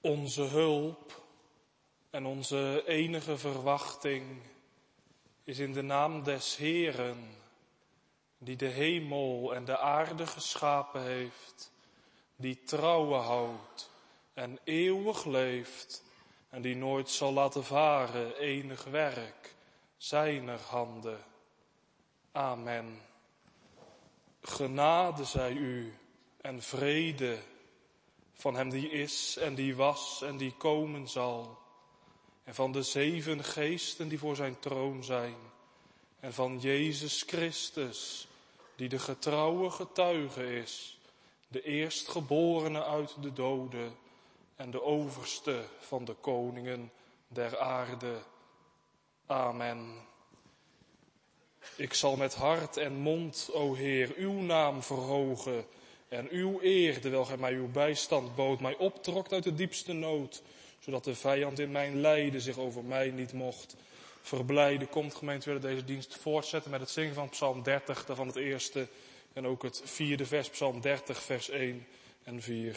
Onze hulp en onze enige verwachting is in de naam des Heeren, die de hemel en de aarde geschapen heeft, die trouwen houdt en eeuwig leeft en die nooit zal laten varen enig werk zijner handen. Amen. Genade zij u en vrede van hem die is en die was en die komen zal. En van de 7 geesten die voor zijn troon zijn. En van Jezus Christus, die de getrouwe getuige is. De eerstgeborene uit de doden en de overste van de koningen der aarde. Amen. Ik zal met hart en mond, o Heer, uw naam verhogen en uw eer, terwijl gij mij uw bijstand bood, mij optrokt uit de diepste nood, zodat de vijand in mijn lijden zich over mij niet mocht verblijden. Komt gemeente, we willen deze dienst voortzetten met het zingen van Psalm 30, daarvan het eerste en ook het 4e vers, Psalm 30, vers 1 en 4.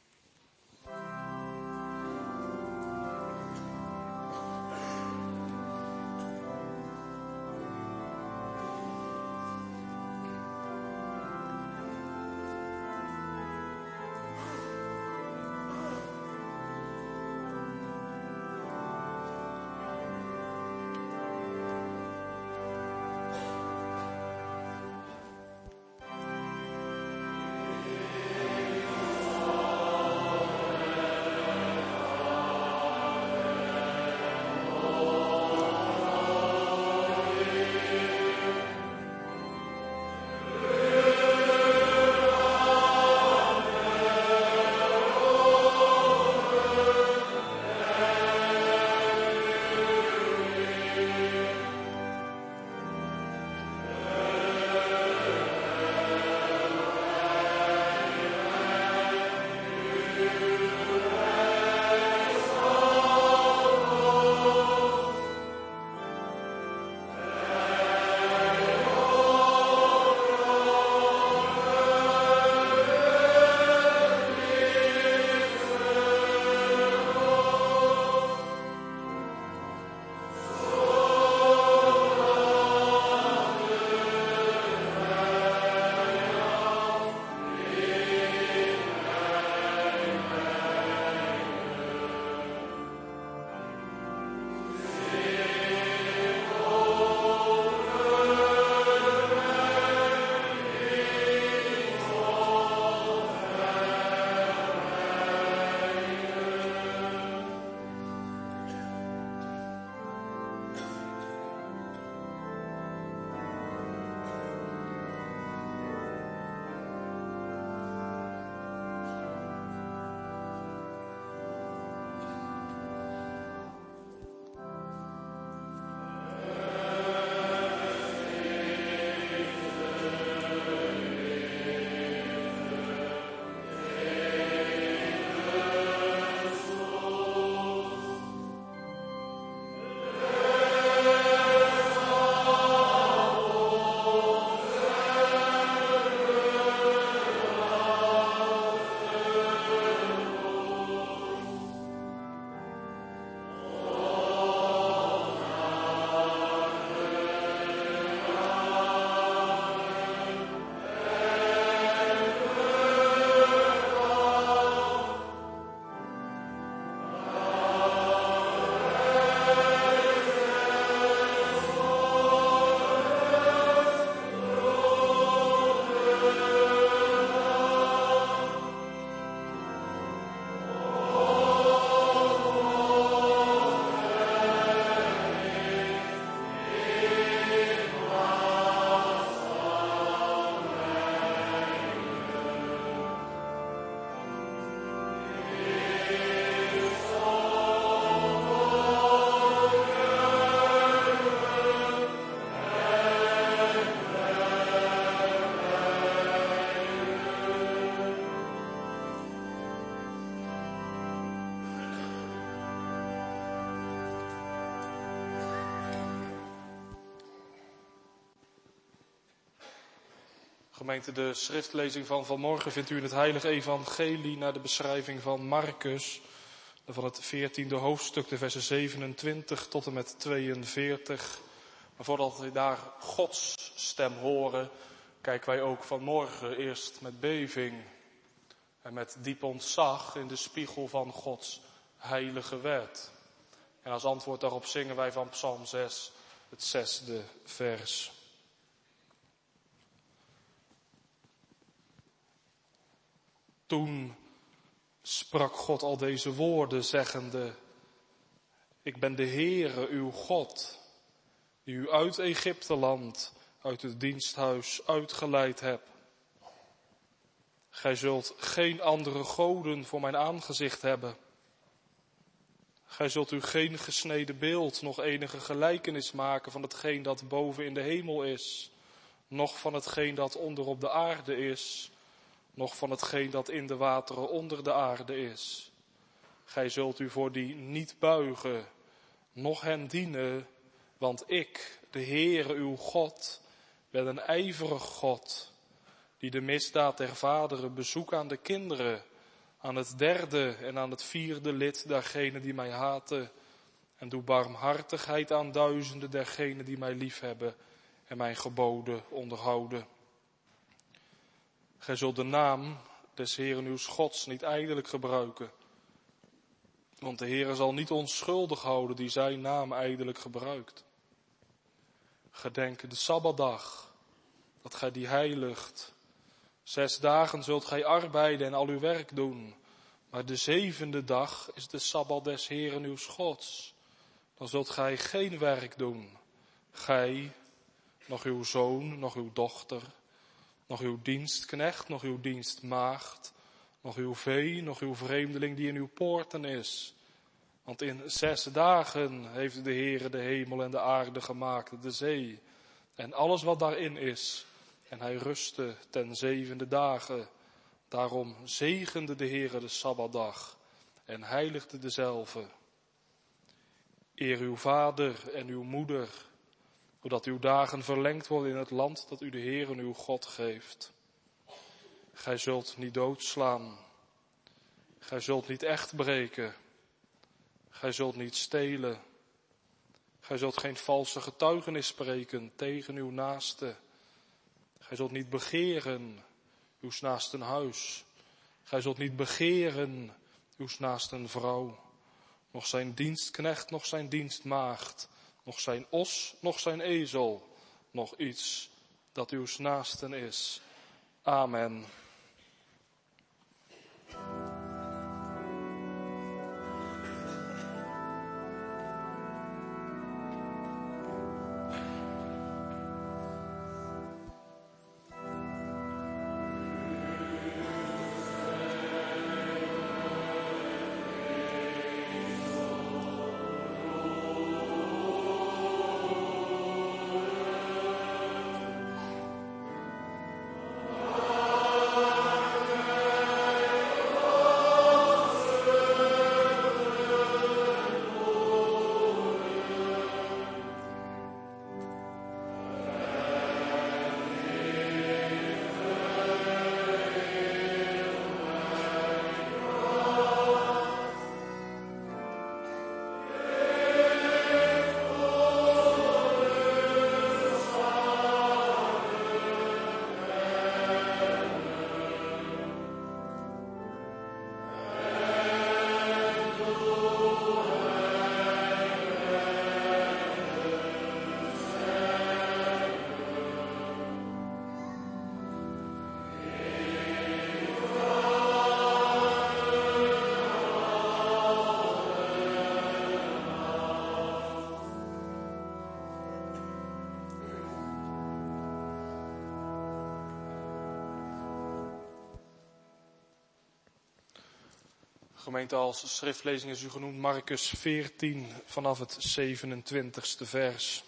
Gemeente, de schriftlezing van vanmorgen vindt u in het Heilige Evangelie naar de beschrijving van Marcus, van het 14e hoofdstuk, de versen 27 tot en met 42. Maar voordat we daar Gods stem horen, kijken wij ook vanmorgen eerst met beving en met diep ontzag in de spiegel van Gods heilige wet. En als antwoord daarop zingen wij van Psalm 6, het 6e vers. Toen sprak God al deze woorden, zeggende: Ik ben de Heere, uw God, die u uit Egypteland, uit het diensthuis uitgeleid heb. Gij zult geen andere goden voor mijn aangezicht hebben. Gij zult u geen gesneden beeld, nog enige gelijkenis maken van hetgeen dat boven in de hemel is, noch van hetgeen dat onder op de aarde is, noch van hetgeen dat in de wateren onder de aarde is. Gij zult u voor die niet buigen, noch hen dienen, want ik, de Heere uw God, ben een ijverig God, die de misdaad der vaderen bezoekt aan de kinderen, aan het derde en aan het vierde lid dergenen die mij haten, en doe barmhartigheid aan duizenden dergenen die mij liefhebben en mijn geboden onderhouden. Gij zult de naam des Heeren uws Gods niet ijdelijk gebruiken, want de Heere zal niet onschuldig houden die zijn naam ijdelijk gebruikt. Gedenk de Sabbatdag, dat gij die heiligt. 6 dagen zult gij arbeiden en al uw werk doen, maar de 7e dag is de Sabbat des Heeren uws Gods. Dan zult gij geen werk doen, gij, nog uw zoon, nog uw dochter, nog uw dienstknecht, nog uw dienstmaagd, nog uw vee, nog uw vreemdeling die in uw poorten is. Want in 6 dagen heeft de Heere de hemel en de aarde gemaakt, de zee en alles wat daarin is. En hij rustte ten 7e dagen. Daarom zegende de Heere de Sabbatdag en heiligde dezelve. Eer uw vader en uw moeder, zodat uw dagen verlengd worden in het land dat u de Heere uw God geeft. Gij zult niet doodslaan. Gij zult niet echt breken. Gij zult niet stelen. Gij zult geen valse getuigenis spreken tegen uw naaste. Gij zult niet begeren uws naasten huis. Gij zult niet begeren uws naasten vrouw. Nog zijn dienstknecht, nog zijn dienstmaagd. Nog zijn os, nog zijn ezel. Nog iets dat uws naasten is. Amen. Gemeente, als schriftlezing is u genoemd Marcus 14 vanaf het 27e vers.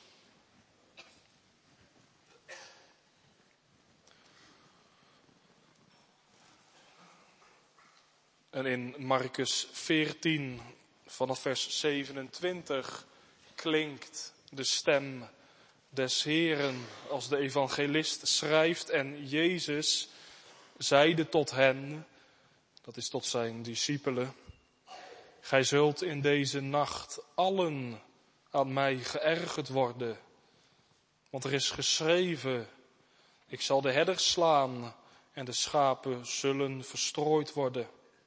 En in Marcus 14 vanaf vers 27 klinkt de stem des Heeren als de evangelist schrijft: en Jezus zeide tot hen, dat is tot zijn discipelen: Gij zult in deze nacht allen aan mij geërgerd worden. Want er is geschreven, ik zal de herders slaan en de schapen zullen verstrooid worden.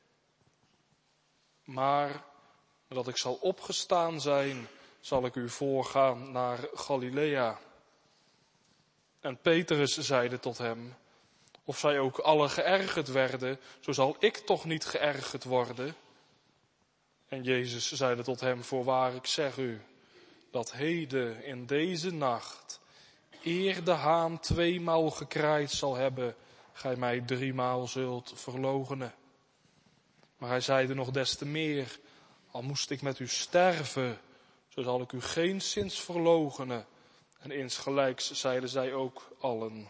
Maar nadat ik zal opgestaan zijn, zal ik u voorgaan naar Galilea. En Petrus zeide tot hem, of zij ook alle geërgerd werden, zo zal ik toch niet geërgerd worden. En Jezus zeide tot hem, voorwaar ik zeg u, dat heden in deze nacht, eer de haan 2-maal gekraaid zal hebben, gij mij 3-maal zult verloochenen. Maar hij zeide nog des te meer, al moest ik met u sterven, zo zal ik u geenszins verloochenen. En insgelijks zeiden zij ook allen.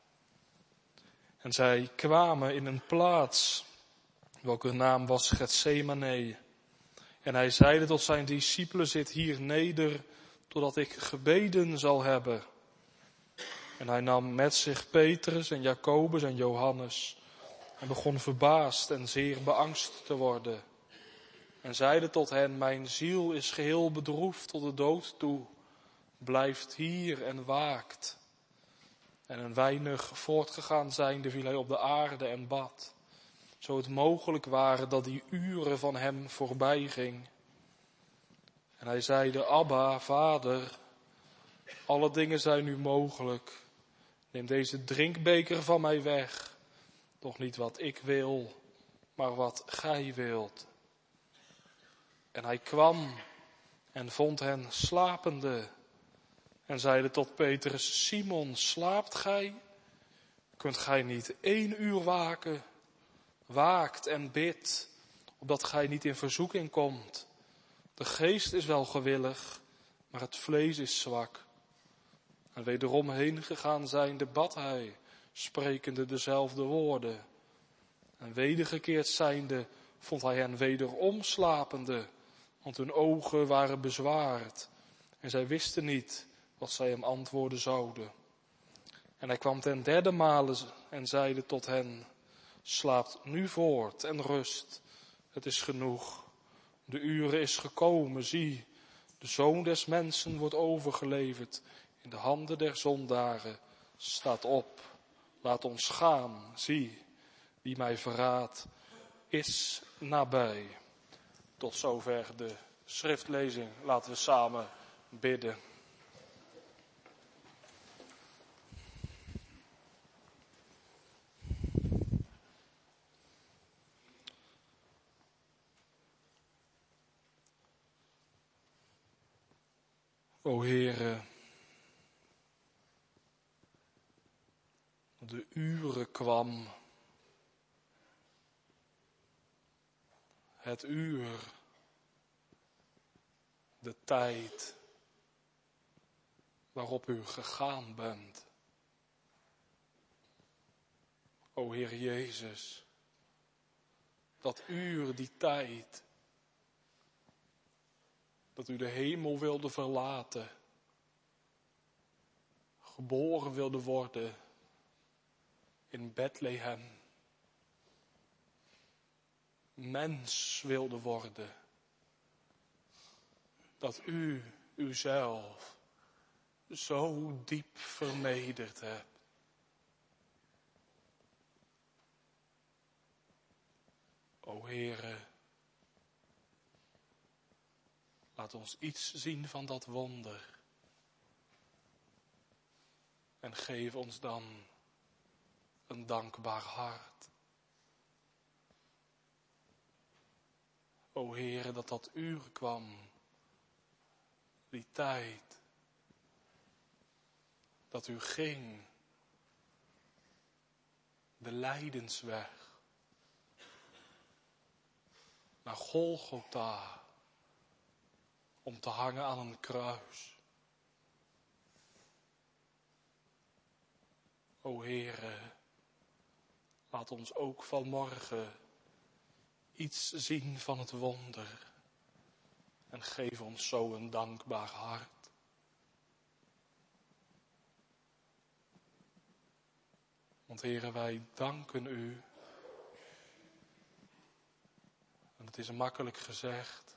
En zij kwamen in een plaats, welke naam was Getsemane. En hij zeide tot zijn discipelen, zit hier neder, totdat ik gebeden zal hebben. En hij nam met zich Petrus en Jacobus en Johannes en begon verbaasd en zeer beangst te worden. En zeide tot hen, mijn ziel is geheel bedroefd tot de dood toe. Blijft hier en waakt. En een weinig voortgegaan zijnde viel hij op de aarde en bad. Zo het mogelijk ware dat die uren van hem voorbij ging. En hij zeide, Abba, Vader, alle dingen zijn nu mogelijk. Neem deze drinkbeker van mij weg. Doch niet wat ik wil, maar wat gij wilt. En hij kwam en vond hen slapende. En zeide tot Petrus, Simon, slaapt gij? Kunt gij niet 1 uur waken? Waakt en bidt, opdat gij niet in verzoeking komt. De geest is wel gewillig, maar het vlees is zwak. En wederom heen gegaan zijnde bad hij, sprekende dezelfde woorden. En wedergekeerd zijnde vond hij hen wederom slapende, want hun ogen waren bezwaard. En zij wisten niet wat zij hem antwoorden zouden. En hij kwam ten 3e male en zeide tot hen, slaapt nu voort en rust, het is genoeg. De uren is gekomen, zie, de Zoon des Mensen wordt overgeleverd in de handen der zondaren. Staat op, laat ons gaan, zie, wie mij verraadt, is nabij. Tot zover de schriftlezing. Laten we samen bidden. O Heere, de uren kwam, het uur, de tijd waarop u gegaan bent. O Heer Jezus, dat uur, die tijd, dat u de hemel wilde verlaten, geboren wilde worden in Bethlehem, mens wilde worden, dat u uzelf zo diep vernederd hebt. O Heere, laat ons iets zien van dat wonder. En geef ons dan een dankbaar hart. O Heere, dat uur kwam, die tijd, dat u ging, de lijdensweg, naar Golgotha, om te hangen aan een kruis. O Heere, laat ons ook vanmorgen iets zien van het wonder en geef ons zo een dankbaar hart. Want Heere, wij danken u. En Het is makkelijk gezegd.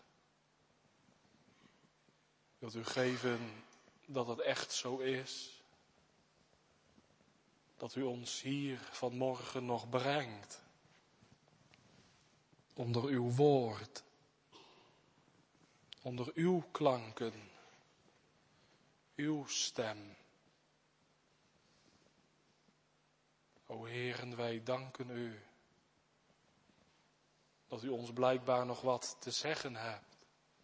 Wilt u geven dat het echt zo is? Dat u ons hier vanmorgen nog brengt. Onder uw woord. Onder uw klanken. Uw stem. O Heeren, wij danken u. Dat u ons blijkbaar nog wat te zeggen hebt.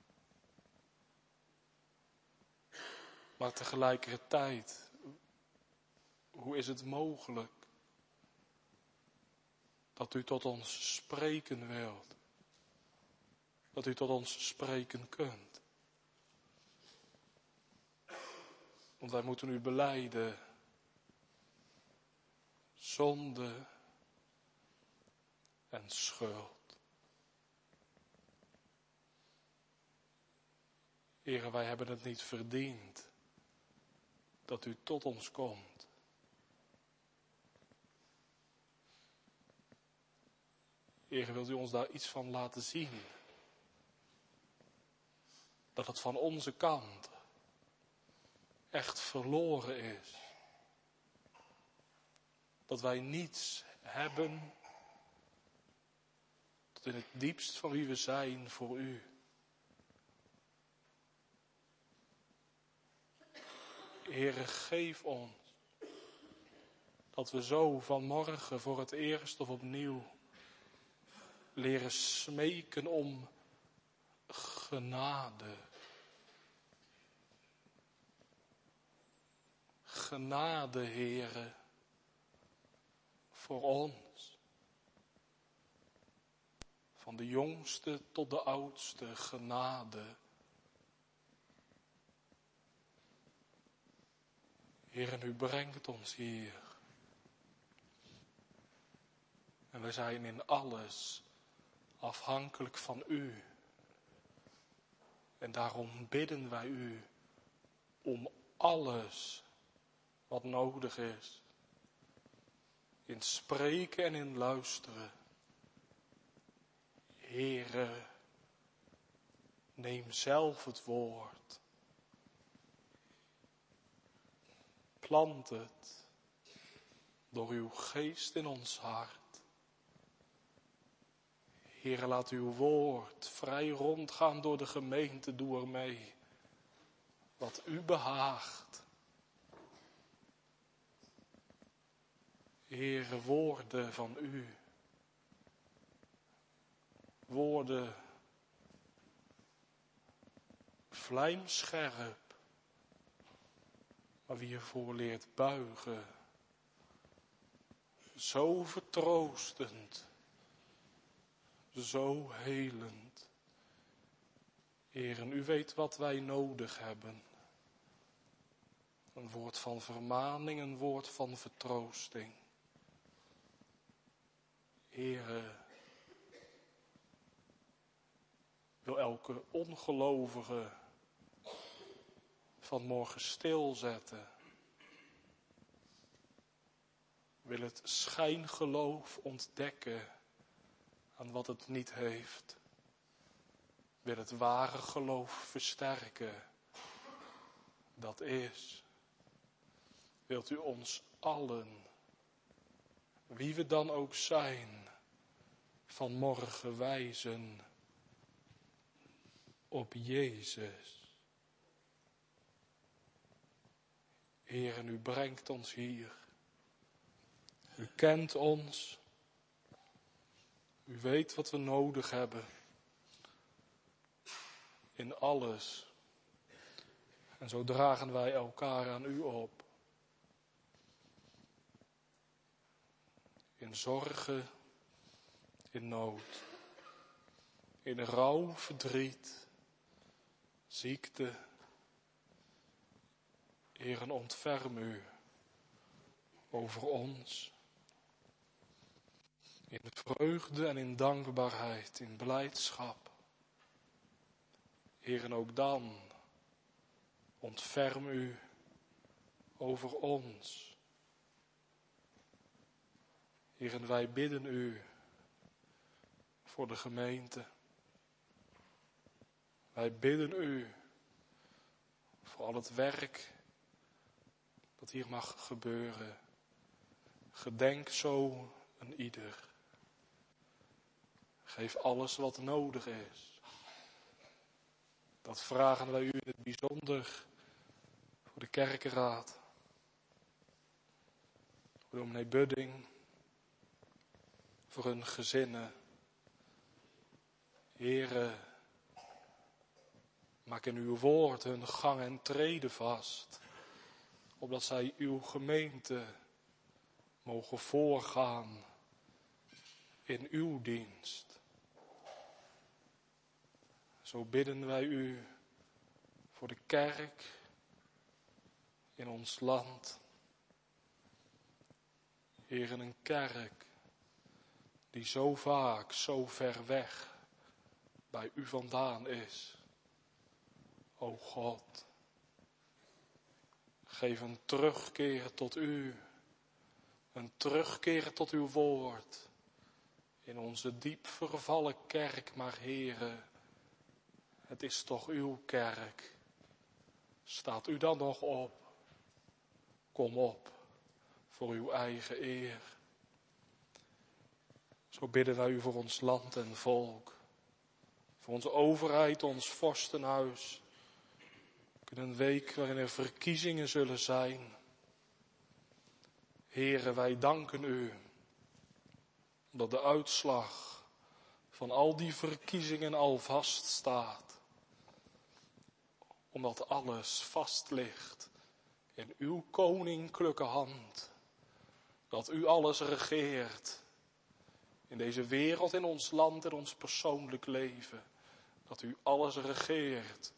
Maar tegelijkertijd, hoe is het mogelijk dat u tot ons spreken wilt? Dat u tot ons spreken kunt? Want wij moeten u belijden. Zonde en schuld. Heere, wij hebben het niet verdiend dat u tot ons komt. Heere, wilt u ons daar iets van laten zien? Dat het van onze kant echt verloren is. Dat wij niets hebben tot in het diepst van wie we zijn voor u. Heere, geef ons dat we zo vanmorgen voor het eerst of opnieuw leren smeken om genade. Genade, Heere, voor ons. Van de jongste tot de oudste genade. Heer, u brengt ons hier. En wij zijn in alles afhankelijk van u. En daarom bidden wij u om alles wat nodig is. In spreken en in luisteren. Heere, neem zelf het woord. Plant het door uw geest in ons hart. Heere, laat uw woord vrij rondgaan door de gemeente. Doe ermee wat u behaagt. Heere, woorden van u. Woorden vlijmscherp. Maar wie ervoor leert buigen. Zo vertroostend. Zo helend. Heeren, u weet wat wij nodig hebben. Een woord van vermaning, een woord van vertroosting. Heere, wil elke ongelovige vanmorgen stilzetten. Wil het schijngeloof ontdekken aan wat het niet heeft. Wil het ware geloof versterken. Dat is. Wilt u ons allen, wie we dan ook zijn, vanmorgen wijzen op Jezus. Heer, en u brengt ons hier. U kent ons. U weet wat we nodig hebben. In alles. En zo dragen wij elkaar aan u op. In zorgen, in nood. In rouw, verdriet, ziekte. Heeren, ontferm u over ons. In vreugde en in dankbaarheid, in blijdschap. Heeren, ook dan ontferm u over ons. Heeren, wij bidden u voor de gemeente. Wij bidden u voor al het werk dat hier mag gebeuren. Gedenk zo een ieder. Geef alles wat nodig is. Dat vragen wij u in het bijzonder voor de kerkenraad. Voor dominee Budding. Voor hun gezinnen. Here, maak in uw woord hun gang en treden vast. Opdat zij uw gemeente mogen voorgaan in uw dienst. Zo bidden wij u voor de kerk in ons land. Heer, een kerk die zo vaak, zo ver weg bij u vandaan is. O God, geef een terugkeer tot u, een terugkeer tot uw woord in onze diep vervallen kerk, maar Heere, het is toch uw kerk. Staat u dan nog op? Kom op voor uw eigen eer. Zo bidden wij u voor ons land en volk, voor onze overheid, ons vorstenhuis. In een week waarin er verkiezingen zullen zijn. Heere, wij danken u dat de uitslag van al die verkiezingen al vaststaat. Omdat alles vast ligt in uw koninklijke hand. Dat u alles regeert in deze wereld, in ons land, in ons persoonlijk leven. Dat u alles regeert,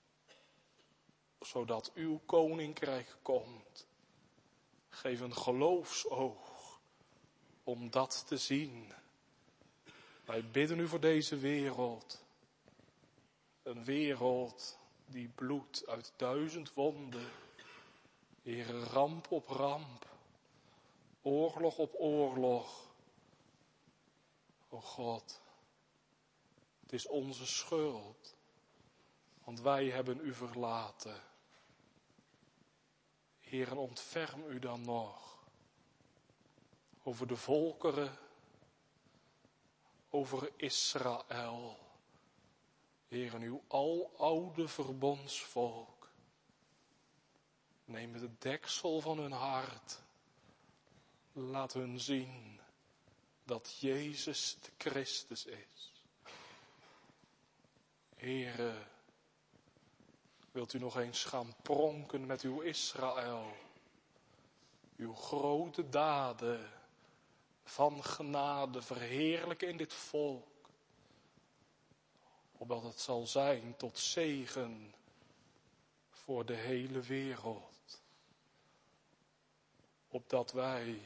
zodat uw koninkrijk komt. Geef een geloofsoog om dat te zien. Wij bidden u voor deze wereld. Een wereld die bloedt uit 1000 wonden. Heere, ramp op ramp. Oorlog op oorlog. O God, het is onze schuld. Want wij hebben u verlaten. Heer, ontferm u dan nog over de volkeren, over Israël. Heer, uw aloude verbondsvolk. Neem het deksel van hun hart. Laat hun zien dat Jezus de Christus is. Heere, wilt u nog eens gaan pronken met uw Israël? Uw grote daden van genade verheerlijken in dit volk. Opdat het zal zijn tot zegen voor de hele wereld. Opdat wij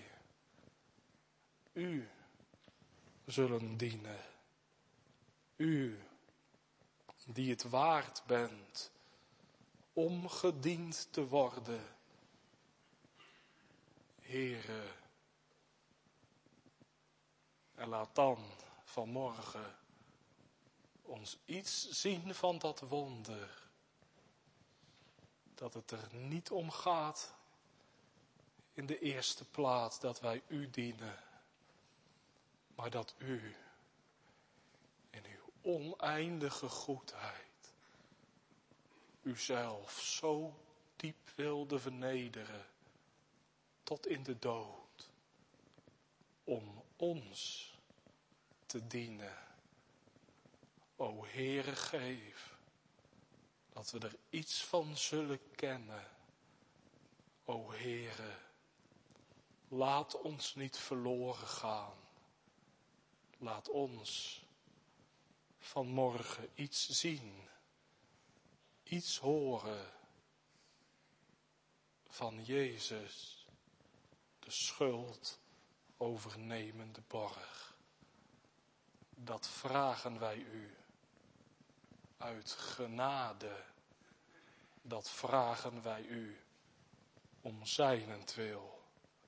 u zullen dienen. U die het waard bent om gediend te worden. Heere, en laat dan vanmorgen ons iets zien van dat wonder. Dat het er niet om gaat in de eerste plaats dat wij u dienen. Maar dat u in uw oneindige goedheid uzelf zo diep wilde vernederen tot in de dood. Om ons te dienen. O Heere, geef dat we er iets van zullen kennen. O Heere, laat ons niet verloren gaan. Laat ons vanmorgen iets zien, iets horen van Jezus, de schuld overnemende borg. Dat vragen wij u uit genade. Dat vragen wij u om zijnentwil.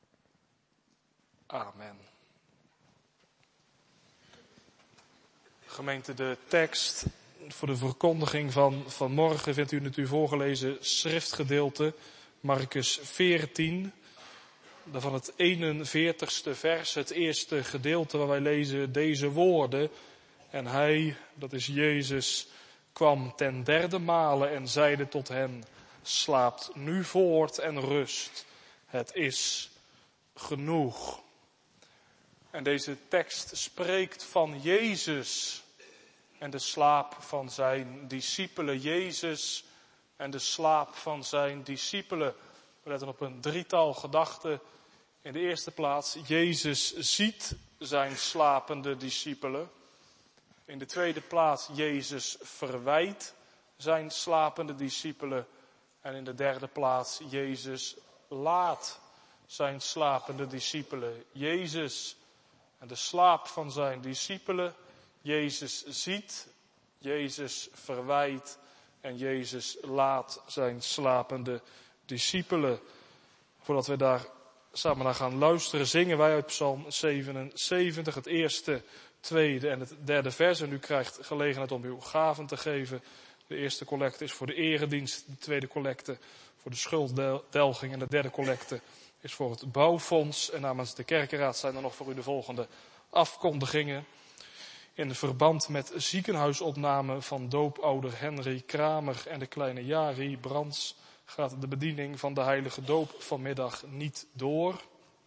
Amen. Gemeente, de tekst Voor de verkondiging van morgen vindt u het u voorgelezen schriftgedeelte, Marcus 14, van het 41ste vers, het eerste gedeelte waar wij lezen deze woorden. En hij, dat is Jezus, kwam ten derde male en zeide tot hen, slaapt nu voort en rust, het is genoeg. En deze tekst spreekt van Jezus en de slaap van zijn discipelen. Jezus en de slaap van zijn discipelen. We letten op een drietal gedachten. In de eerste plaats, Jezus ziet zijn slapende discipelen. In de tweede plaats, Jezus verwijt zijn slapende discipelen. En in de derde plaats, Jezus laat zijn slapende discipelen. Jezus en de slaap van zijn discipelen. Jezus ziet, Jezus verwijt en Jezus laat zijn slapende discipelen. Voordat we daar samen naar gaan luisteren, zingen wij uit Psalm 77, het eerste, tweede en het derde vers. En u krijgt gelegenheid om uw gaven te geven. De eerste collecte is voor de eredienst, de tweede collecte voor de schulddelging en de derde collecte is voor het bouwfonds. En namens de kerkenraad zijn er nog voor u de volgende afkondigingen. In verband met ziekenhuisopname van doopouder Henry Kramer en de kleine Jari Brands gaat de bediening van de heilige doop vanmiddag niet door.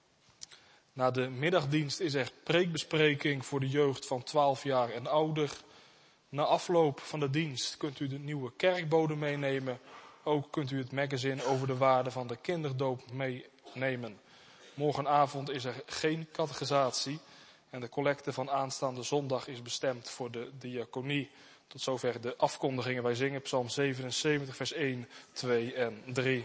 Na de middagdienst is er preekbespreking voor de jeugd van 12 jaar en ouder. Na afloop van de dienst kunt u de nieuwe kerkbode meenemen. Ook kunt u het magazine over de waarde van de kinderdoop meenemen. Morgenavond is er geen catechisatie. En de collecte van aanstaande zondag is bestemd voor de diaconie. Tot zover de afkondigingen. Wij zingen Psalm 77, vers 1, 2 en 3.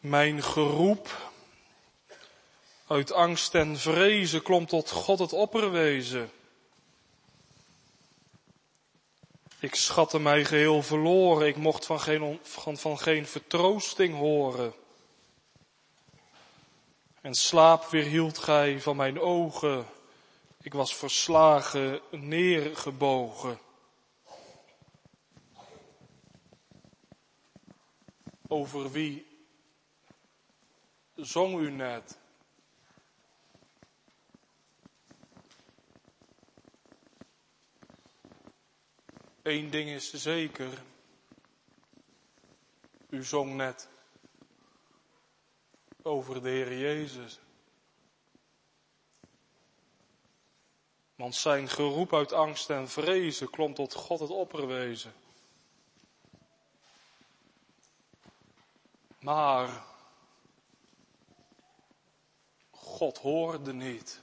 Mijn geroep uit angst en vrezen klom tot God het opperwezen. Ik schatte mij geheel verloren, ik mocht van geen vertroosting horen. En slaap weerhield gij van mijn ogen, ik was verslagen, neergebogen. Over wie zong u net? Eén ding is zeker, u zong net over de Heer Jezus. Want zijn geroep uit angst en vrezen klom tot God het opperwezen. Maar God hoorde niet.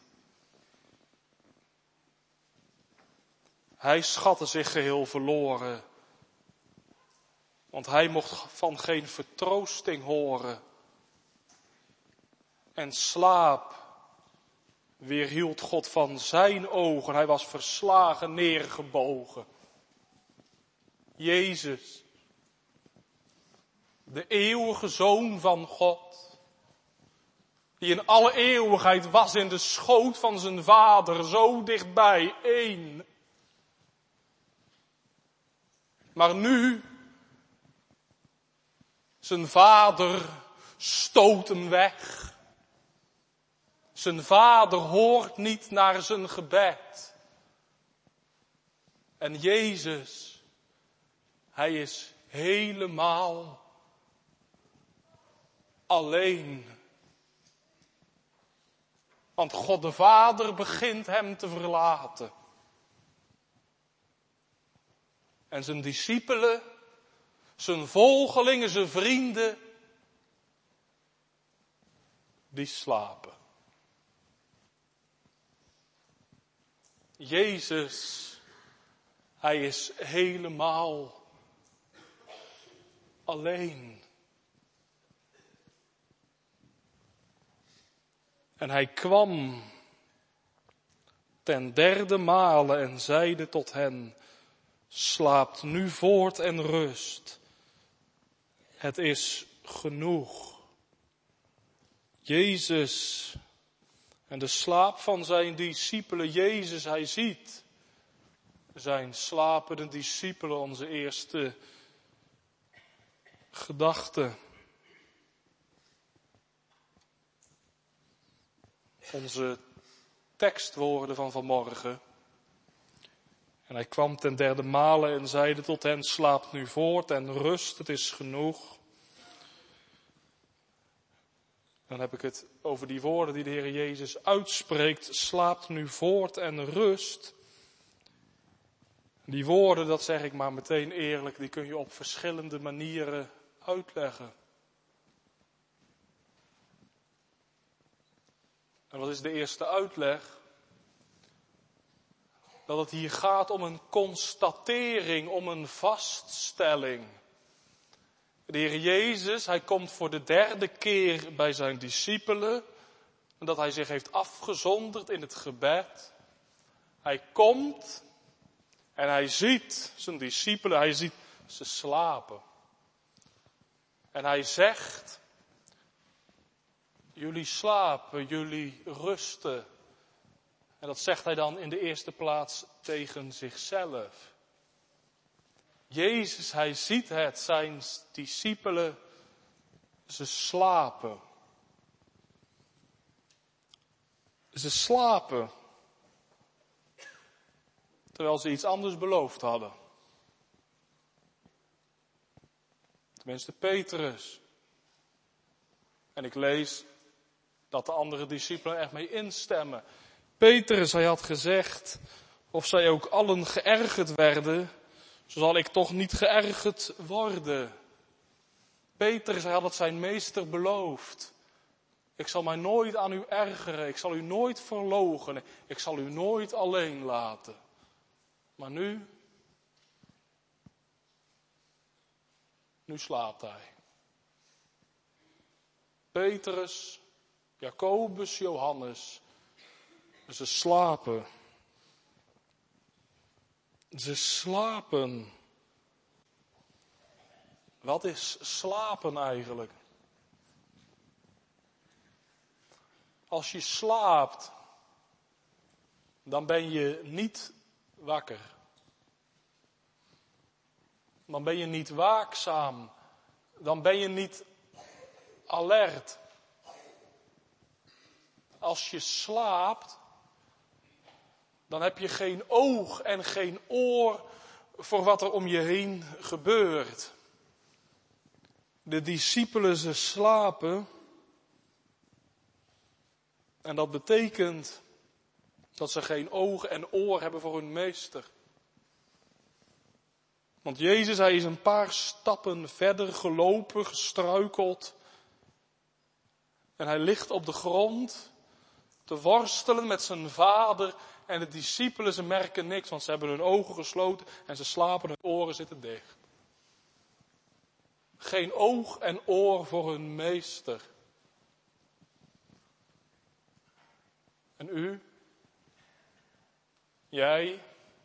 Hij schatte zich geheel verloren. Want hij mocht van geen vertroosting horen. En slaap weerhield God van zijn ogen. Hij was verslagen, neergebogen. Jezus, de eeuwige Zoon van God, die in alle eeuwigheid was in de schoot van zijn Vader, zo dichtbij, één. Maar nu, zijn Vader stoot hem weg. Zijn Vader hoort niet naar zijn gebed. En Jezus, hij is helemaal alleen. Want God de Vader begint hem te verlaten. En zijn discipelen, zijn volgelingen, zijn vrienden, die slapen. Jezus, hij is helemaal alleen. En hij kwam ten derde male en zeide tot hen, slaapt nu voort en rust. Het is genoeg. Jezus en de slaap van zijn discipelen, Jezus, hij ziet zijn slapende discipelen, onze eerste gedachte. Onze tekstwoorden van vanmorgen. En hij kwam ten derde male en zeide tot hen, slaapt nu voort en rust, het is genoeg. Dan heb ik het over die woorden die de Heer Jezus uitspreekt, slaapt nu voort en rust. Die woorden, dat zeg ik maar meteen eerlijk, die kun je op verschillende manieren uitleggen. En wat is de eerste uitleg? Dat het hier gaat om een constatering, om een vaststelling. De Heer Jezus, hij komt voor de derde keer bij zijn discipelen. Dat hij zich heeft afgezonderd in het gebed. Hij komt en hij ziet zijn discipelen, hij ziet ze slapen. En hij zegt, jullie slapen, jullie rusten. En dat zegt hij dan in de eerste plaats tegen zichzelf. Jezus, hij ziet het, zijn discipelen, ze slapen. Ze slapen. Terwijl ze iets anders beloofd hadden. Tenminste Petrus. En ik lees dat de andere discipelen echt mee instemmen. Petrus, hij had gezegd, of zij ook allen geërgerd werden, zo zal ik toch niet geërgerd worden. Petrus, hij had het zijn meester beloofd. Ik zal mij nooit aan u ergeren, ik zal u nooit verloochenen, ik zal u nooit alleen laten. Maar nu slaapt hij. Petrus, Jacobus, Johannes. Ze slapen. Ze slapen. Wat is slapen eigenlijk? Als je slaapt, dan ben je niet wakker. Dan ben je niet waakzaam. Dan ben je niet alert. Als je slaapt, dan heb je geen oog en geen oor voor wat er om je heen gebeurt. De discipelen, ze slapen. En dat betekent dat ze geen oog en oor hebben voor hun meester. Want Jezus, hij is een paar stappen verder gelopen, gestruikeld. En hij ligt op de grond te worstelen met zijn vader. En de discipelen, ze merken niks, want ze hebben hun ogen gesloten en ze slapen, hun oren zitten dicht. Geen oog en oor voor hun meester. En u? Jij?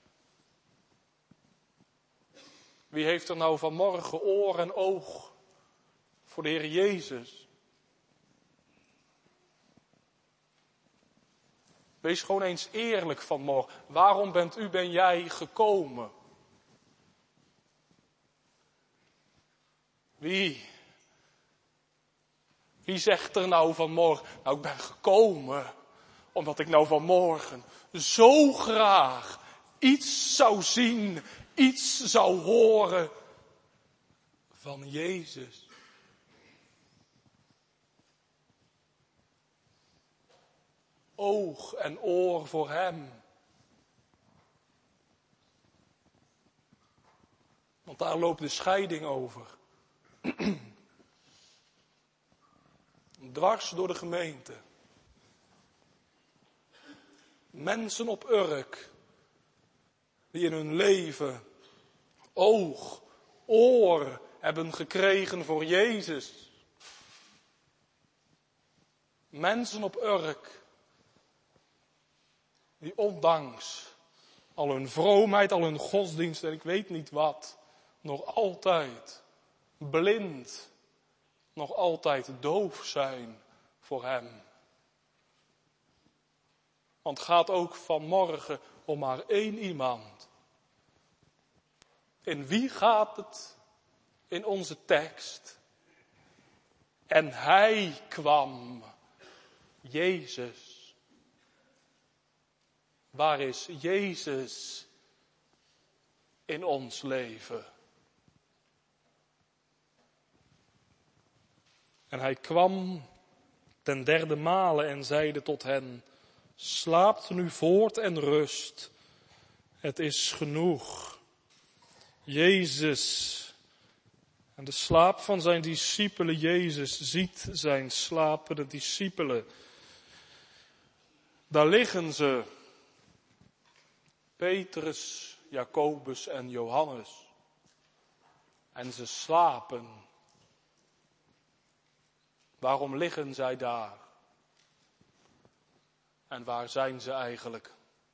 Wie heeft er nou vanmorgen oor en oog voor de Heer Jezus? Wees gewoon eens eerlijk vanmorgen. Waarom ben jij gekomen? Wie zegt er nou vanmorgen? Nou, ik ben gekomen omdat ik nou vanmorgen zo graag iets zou zien, iets zou horen van Jezus. Oog en oor voor hem. Want daar loopt de scheiding over. Dwars door de gemeente. Mensen op Urk, die in hun leven oog, oor hebben gekregen voor Jezus. Mensen op Urk, die ondanks al hun vroomheid, al hun godsdienst en ik weet niet wat, nog altijd blind, nog altijd doof zijn voor hem. Want het gaat ook vanmorgen om maar één iemand. In wie gaat het in onze tekst? En hij kwam, Jezus. Waar is Jezus in ons leven? En hij kwam ten derde male en zeide tot hen: slaapt nu voort en rust. Het is genoeg. Jezus en de slaap van zijn discipelen, Jezus ziet zijn slapende discipelen. Daar liggen ze. Petrus, Jacobus en Johannes. En ze slapen. Waarom liggen zij daar? En waar zijn ze eigenlijk?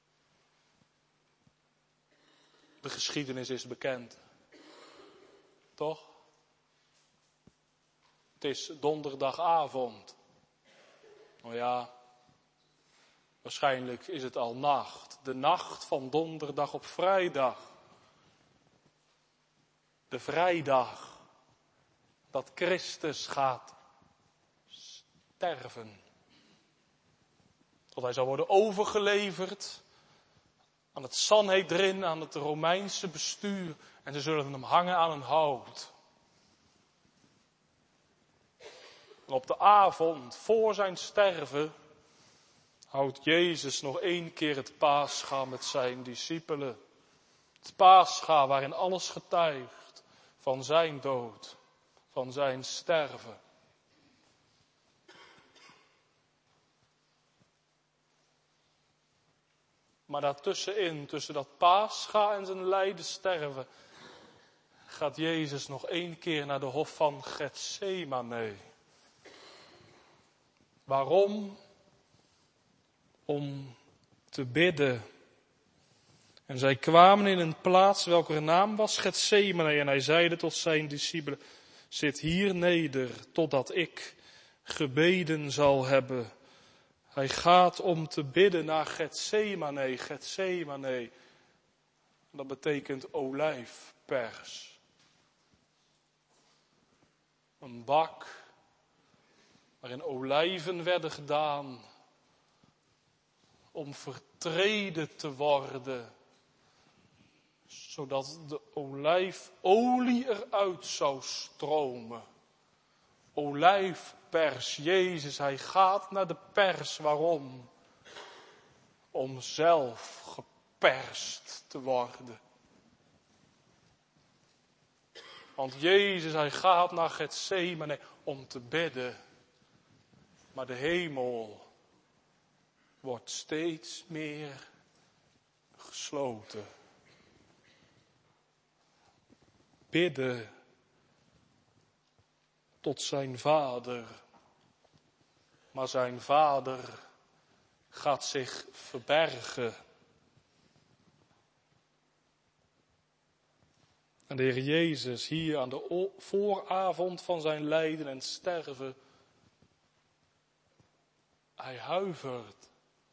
De geschiedenis is bekend. Toch? Het is donderdagavond. Nou ja, waarschijnlijk is het al nacht. De nacht van donderdag op vrijdag. De vrijdag dat Christus gaat sterven. Dat hij zal worden overgeleverd aan het Sanhedrin, aan het Romeinse bestuur. En ze zullen hem hangen aan een hout. En op de avond voor zijn sterven houdt Jezus nog 1 keer het Pascha met zijn discipelen. Het Pascha waarin alles getuigt van zijn dood, van zijn sterven. Maar daartussenin, tussen dat Pascha en zijn lijden sterven, gaat Jezus nog 1 keer naar de hof van Getsemane. Waarom? Om te bidden. En zij kwamen in een plaats welker naam was Getsemane. En hij zeide tot zijn discipelen, zit hier neder totdat ik gebeden zal hebben. Hij gaat om te bidden naar Getsemane. Getsemane, dat betekent olijfpers. Een bak waarin olijven werden gedaan om vertreden te worden, zodat de olijfolie eruit zou stromen. Olijfpers, Jezus, hij gaat naar de pers. Waarom? Om zelf geperst te worden. Want Jezus, hij gaat naar Getsemane om te bidden. Maar de hemel wordt steeds meer gesloten. Bidden tot zijn vader. Maar zijn vader gaat zich verbergen. En de Heer Jezus hier aan de vooravond van zijn lijden en sterven, hij huivert.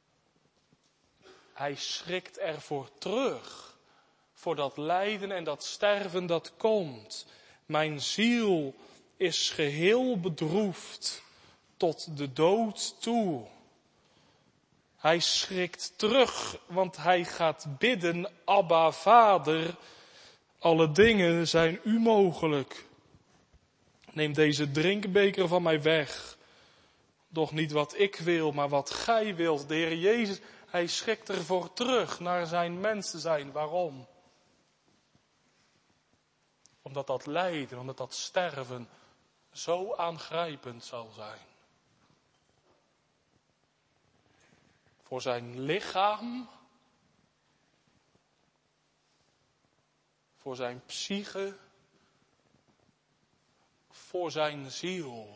Hij schrikt ervoor terug. Voor dat lijden en dat sterven dat komt. Mijn ziel is geheel bedroefd tot de dood toe. Hij schrikt terug, want hij gaat bidden, Abba, Vader, alle dingen zijn u mogelijk. Neem deze drinkbeker van mij weg. Doch niet wat ik wil, maar wat gij wilt. De Heer Jezus, hij schrikt ervoor terug naar zijn mensen zijn. Waarom? Omdat dat lijden, omdat dat sterven zo aangrijpend zal zijn. Voor zijn lichaam, voor zijn psyche, voor zijn ziel.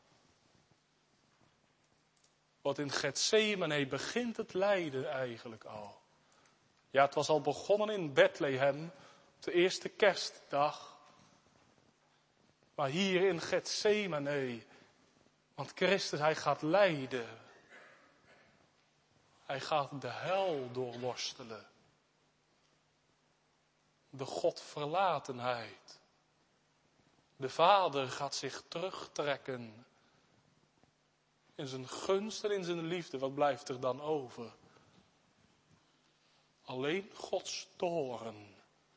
Want in Getsemane begint het lijden eigenlijk al. Ja, het was al begonnen in Bethlehem, op de eerste kerstdag. Maar hier in Getsemane, want Christus, hij gaat lijden. Hij gaat de hel doorworstelen. De Godverlatenheid. De Vader gaat zich terugtrekken. In zijn gunst en in zijn liefde, wat blijft er dan over? Alleen Gods toorn.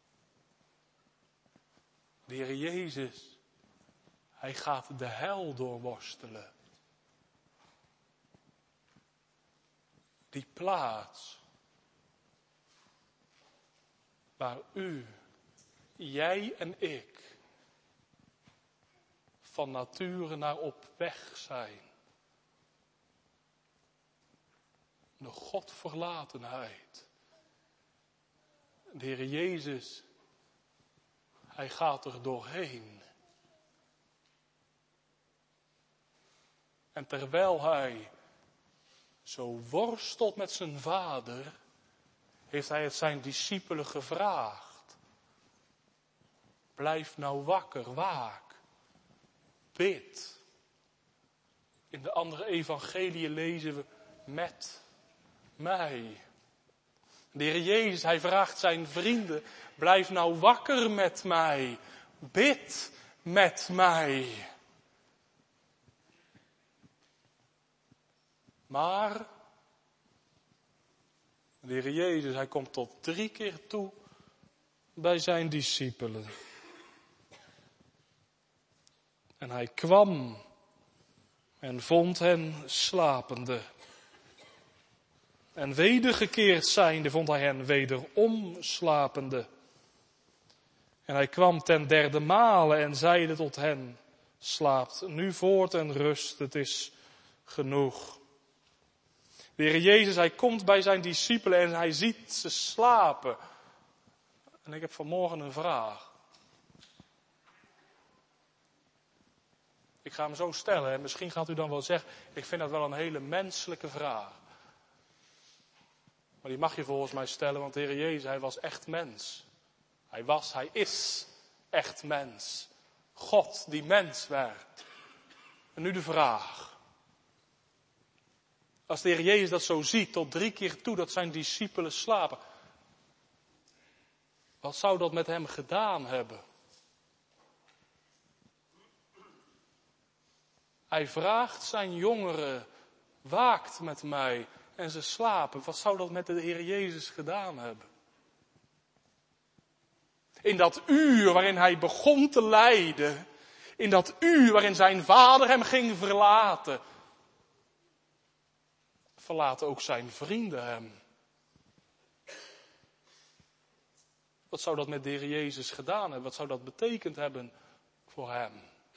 De Heer Jezus, hij gaat de hel doorworstelen. Die plaats waar u, jij en ik van nature naar op weg zijn. De Godverlatenheid. De Heer Jezus, hij gaat er doorheen. En terwijl hij zo worstelt met zijn vader, heeft hij het zijn discipelen gevraagd. Blijf nou wakker, waak, bid. In de andere evangeliën lezen we met mij. De Heer Jezus, hij vraagt zijn vrienden, blijf nou wakker met mij, bid met mij. Maar de Heer Jezus, hij komt tot 3 keer toe bij zijn discipelen. En hij kwam en vond hen slapende. En wedergekeerd zijnde vond hij hen wederom slapende. En hij kwam ten 3e male en zeide tot hen, slaapt nu voort en rust, het is genoeg. De Heer Jezus, hij komt bij zijn discipelen en hij ziet ze slapen. En ik heb vanmorgen een vraag. Ik Ik ga hem zo stellen. En misschien gaat u dan wel zeggen, ik vind dat wel een hele menselijke vraag. Maar die mag je volgens mij stellen, want de Heer Jezus, hij was echt mens. Hij is echt mens. God die mens werd. En nu de vraag. Als de Heer Jezus dat zo ziet, tot 3 keer toe dat zijn discipelen slapen. Wat zou dat met hem gedaan hebben? Hij vraagt zijn jongeren, waakt met mij en ze slapen. Wat zou dat met de Heer Jezus gedaan hebben? In dat uur waarin hij begon te lijden, in dat uur waarin zijn vader hem ging verlaten, verlaten ook zijn vrienden hem. Wat zou dat met de Heer Jezus gedaan hebben? Wat zou dat betekend hebben voor hem?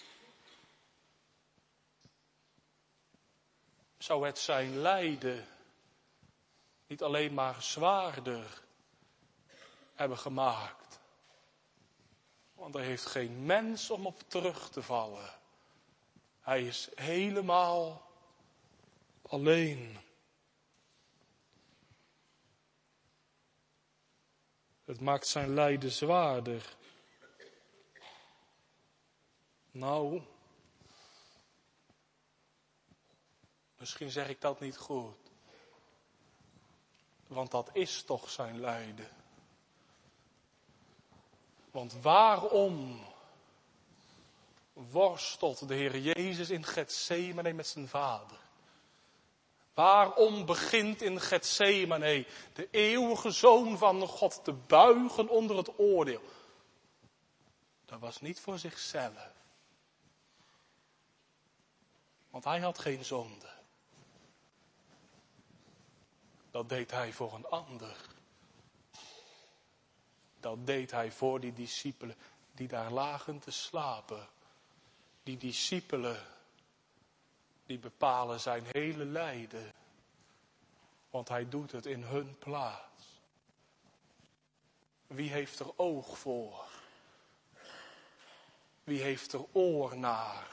Zou het zijn lijden niet alleen maar zwaarder hebben gemaakt? Want er heeft geen mens om op terug te vallen. Hij is helemaal alleen. Het maakt zijn lijden zwaarder. Nou, misschien zeg ik dat niet goed. Want dat is toch zijn lijden. Want waarom worstelt de Heer Jezus in Getsemane met zijn vader? Waarom begint in Getsemane de eeuwige Zoon van God te buigen onder het oordeel? Dat was niet voor zichzelf. Want hij had geen zonde. Dat deed hij voor een ander. Dat deed hij voor die discipelen die daar lagen te slapen. Die discipelen, die bepalen zijn hele lijden. Want hij doet het in hun plaats. Wie heeft er oog voor? Wie heeft er oor naar?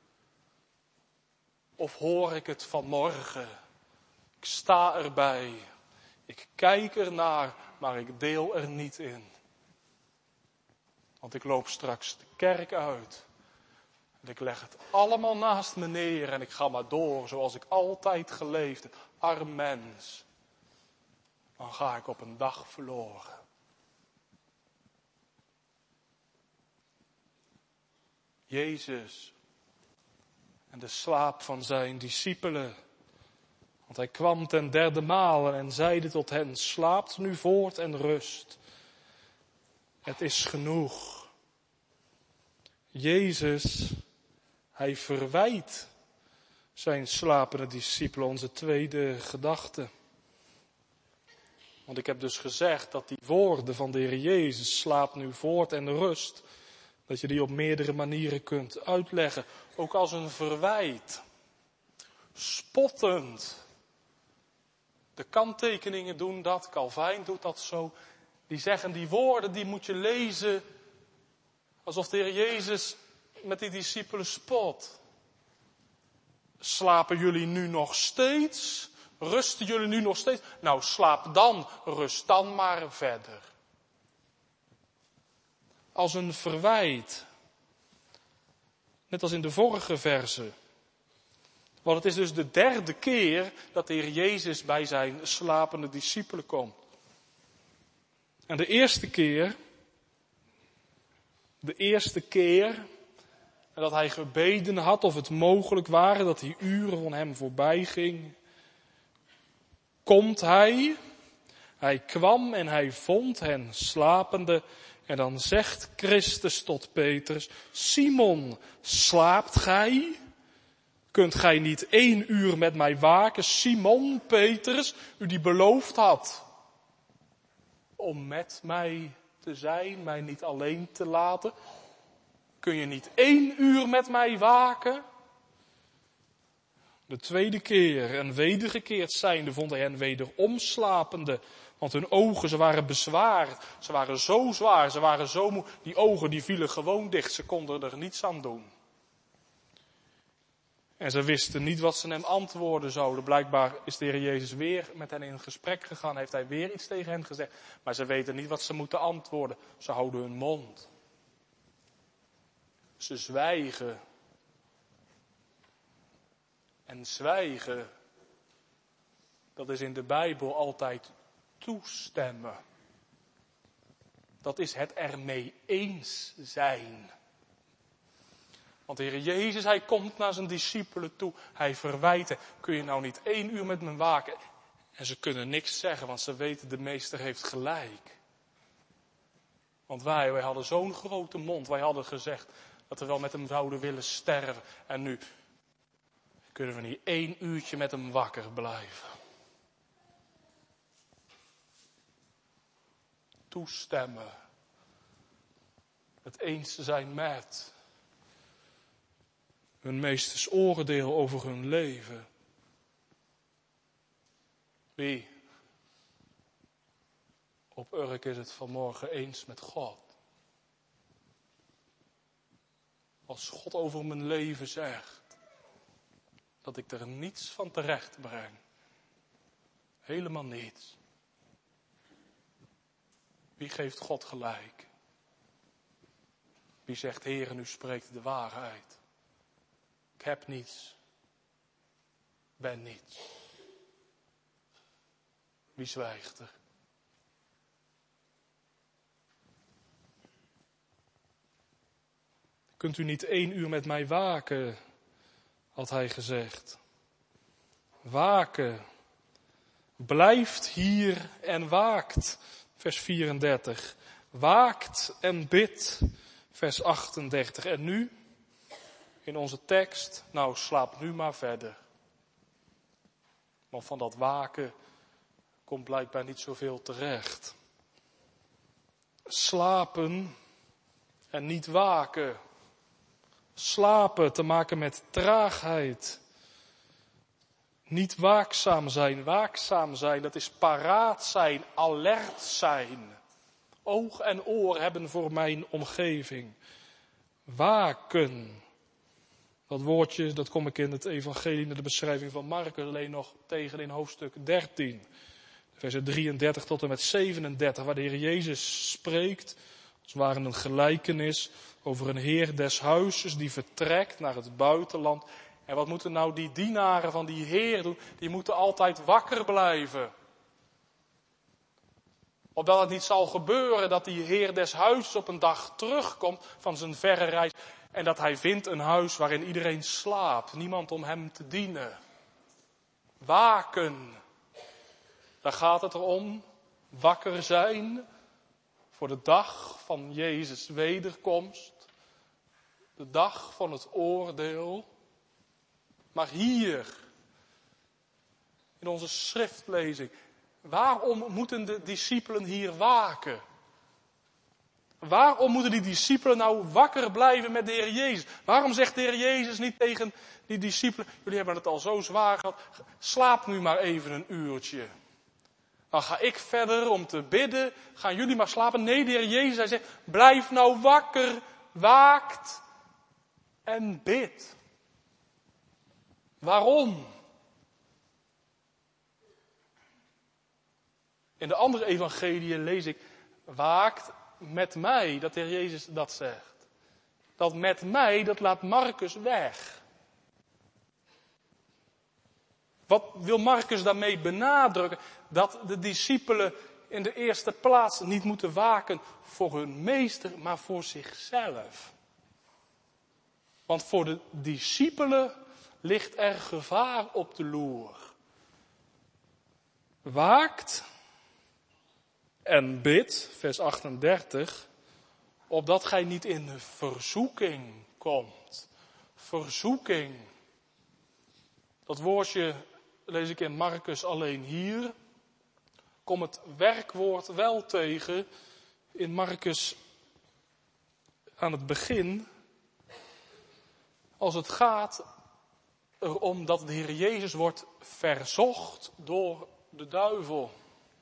Of hoor ik het vanmorgen? Ik sta erbij. Ik kijk ernaar, maar ik deel er niet in. Want ik loop straks de kerk uit. En ik leg het allemaal naast me neer en ik ga maar door zoals ik altijd geleefd heb. Arm mens. Dan ga ik op een dag verloren. Jezus en de slaap van zijn discipelen. Want hij kwam ten 3e maal en zeide tot hen, slaapt nu voort en rust. Het is genoeg. Jezus, hij verwijt zijn slapende discipelen, onze tweede gedachte. Want ik heb dus gezegd dat die woorden van de Heer Jezus, slaap nu voort en rust, dat je die op meerdere manieren kunt uitleggen. Ook als een verwijt. Spottend. De kanttekeningen doen dat, Calvijn doet dat zo. Die zeggen die woorden, die moet je lezen alsof de Heer Jezus met die discipelen spot. Slapen jullie nu nog steeds? Rusten jullie nu nog steeds? Nou, slaap dan, rust dan maar verder. Als een verwijt. Net als in de vorige verse. Want het is dus de 3e keer dat de Heer Jezus bij zijn slapende discipelen komt. En de eerste keer dat hij gebeden had of het mogelijk waren dat die uren van hem voorbij ging, komt hij. Hij kwam en hij vond hen slapende. En dan zegt Christus tot Petrus, Simon, slaapt gij? Kunt gij niet 1 uur met mij waken? Simon, Petrus, u die beloofd had om met mij te zijn, mij niet alleen te laten. Kun je niet 1 uur met mij waken? De 2e keer en wedergekeerd zijnde vond hij hen wederom slapende. Want hun ogen, ze waren bezwaard. Ze waren zo zwaar, ze waren zo moe. Die ogen die vielen gewoon dicht, ze konden er niets aan doen. En ze wisten niet wat ze hem antwoorden zouden. Blijkbaar is de Heer Jezus weer met hen in gesprek gegaan. Heeft hij weer iets tegen hen gezegd. Maar ze weten niet wat ze moeten antwoorden. Ze houden hun mond. Ze zwijgen. En zwijgen, dat is in de Bijbel altijd toestemmen. Dat is het ermee eens zijn. Want de Heer Jezus, hij komt naar zijn discipelen toe. Hij verwijt hen, kun je nou niet 1 uur met me waken? En ze kunnen niks zeggen, want ze weten de meester heeft gelijk. Want wij hadden zo'n grote mond. Wij hadden gezegd dat we wel met hem zouden willen sterven. En nu kunnen we niet 1 uurtje met hem wakker blijven. Toestemmen. Het eens zijn met hun meesters oordeel over hun leven. Wie op Urk is het vanmorgen eens met God? Als God over mijn leven zegt dat ik er niets van terecht breng. Helemaal niets. Wie geeft God gelijk? Wie zegt, Heer, u spreekt de waarheid. Ik heb niets. Ben niets. Wie zwijgt er? Kunt u niet 1 uur met mij waken, had hij gezegd. Waken. Blijft hier en waakt. Vers 34. Waakt en bidt. Vers 38. En nu, in onze tekst, nou slaap nu maar verder. Want van dat waken komt blijkbaar niet zoveel terecht. Slapen en niet waken. Slapen te maken met traagheid. Niet waakzaam zijn. Waakzaam zijn, dat is paraat zijn, alert zijn. Oog en oor hebben voor mijn omgeving. Waken. Dat woordje, dat kom ik in het evangelie met de beschrijving van Marcus alleen nog tegen in hoofdstuk 13. Versen 33 tot en met 37, waar de Heer Jezus spreekt. Als het ware een gelijkenis over een heer des huizes die vertrekt naar het buitenland. En wat moeten nou die dienaren van die heer doen? Die moeten altijd wakker blijven. Opdat het niet zal gebeuren dat die heer des huizes op een dag terugkomt van zijn verre reis. En dat hij vindt een huis waarin iedereen slaapt. Niemand om hem te dienen. Waken. Daar gaat het om. Wakker zijn. Voor de dag van Jezus' wederkomst. De dag van het oordeel. Maar hier, in onze schriftlezing, waarom moeten de discipelen hier waken? Waarom moeten die discipelen nou wakker blijven met de Heer Jezus? Waarom zegt de Heer Jezus niet tegen die discipelen, jullie hebben het al zo zwaar gehad, slaap nu maar even een uurtje. Dan ga ik verder om te bidden, gaan jullie maar slapen. Nee, de Heer Jezus, hij zegt, blijf nou wakker, waakt en bid. Waarom? In de andere evangeliën lees ik, waakt met mij, dat de Heer Jezus dat zegt. Dat met mij, dat laat Marcus weg. Wat wil Marcus daarmee benadrukken? Dat de discipelen in de eerste plaats niet moeten waken voor hun meester, maar voor zichzelf. Want voor de discipelen ligt er gevaar op de loer. Waakt en bid, vers 38, opdat gij niet in verzoeking komt. Verzoeking. Dat woordje lees ik in Marcus alleen hier. Kom het werkwoord wel tegen in Marcus aan het begin. Als het gaat erom dat de Heer Jezus wordt verzocht door de duivel.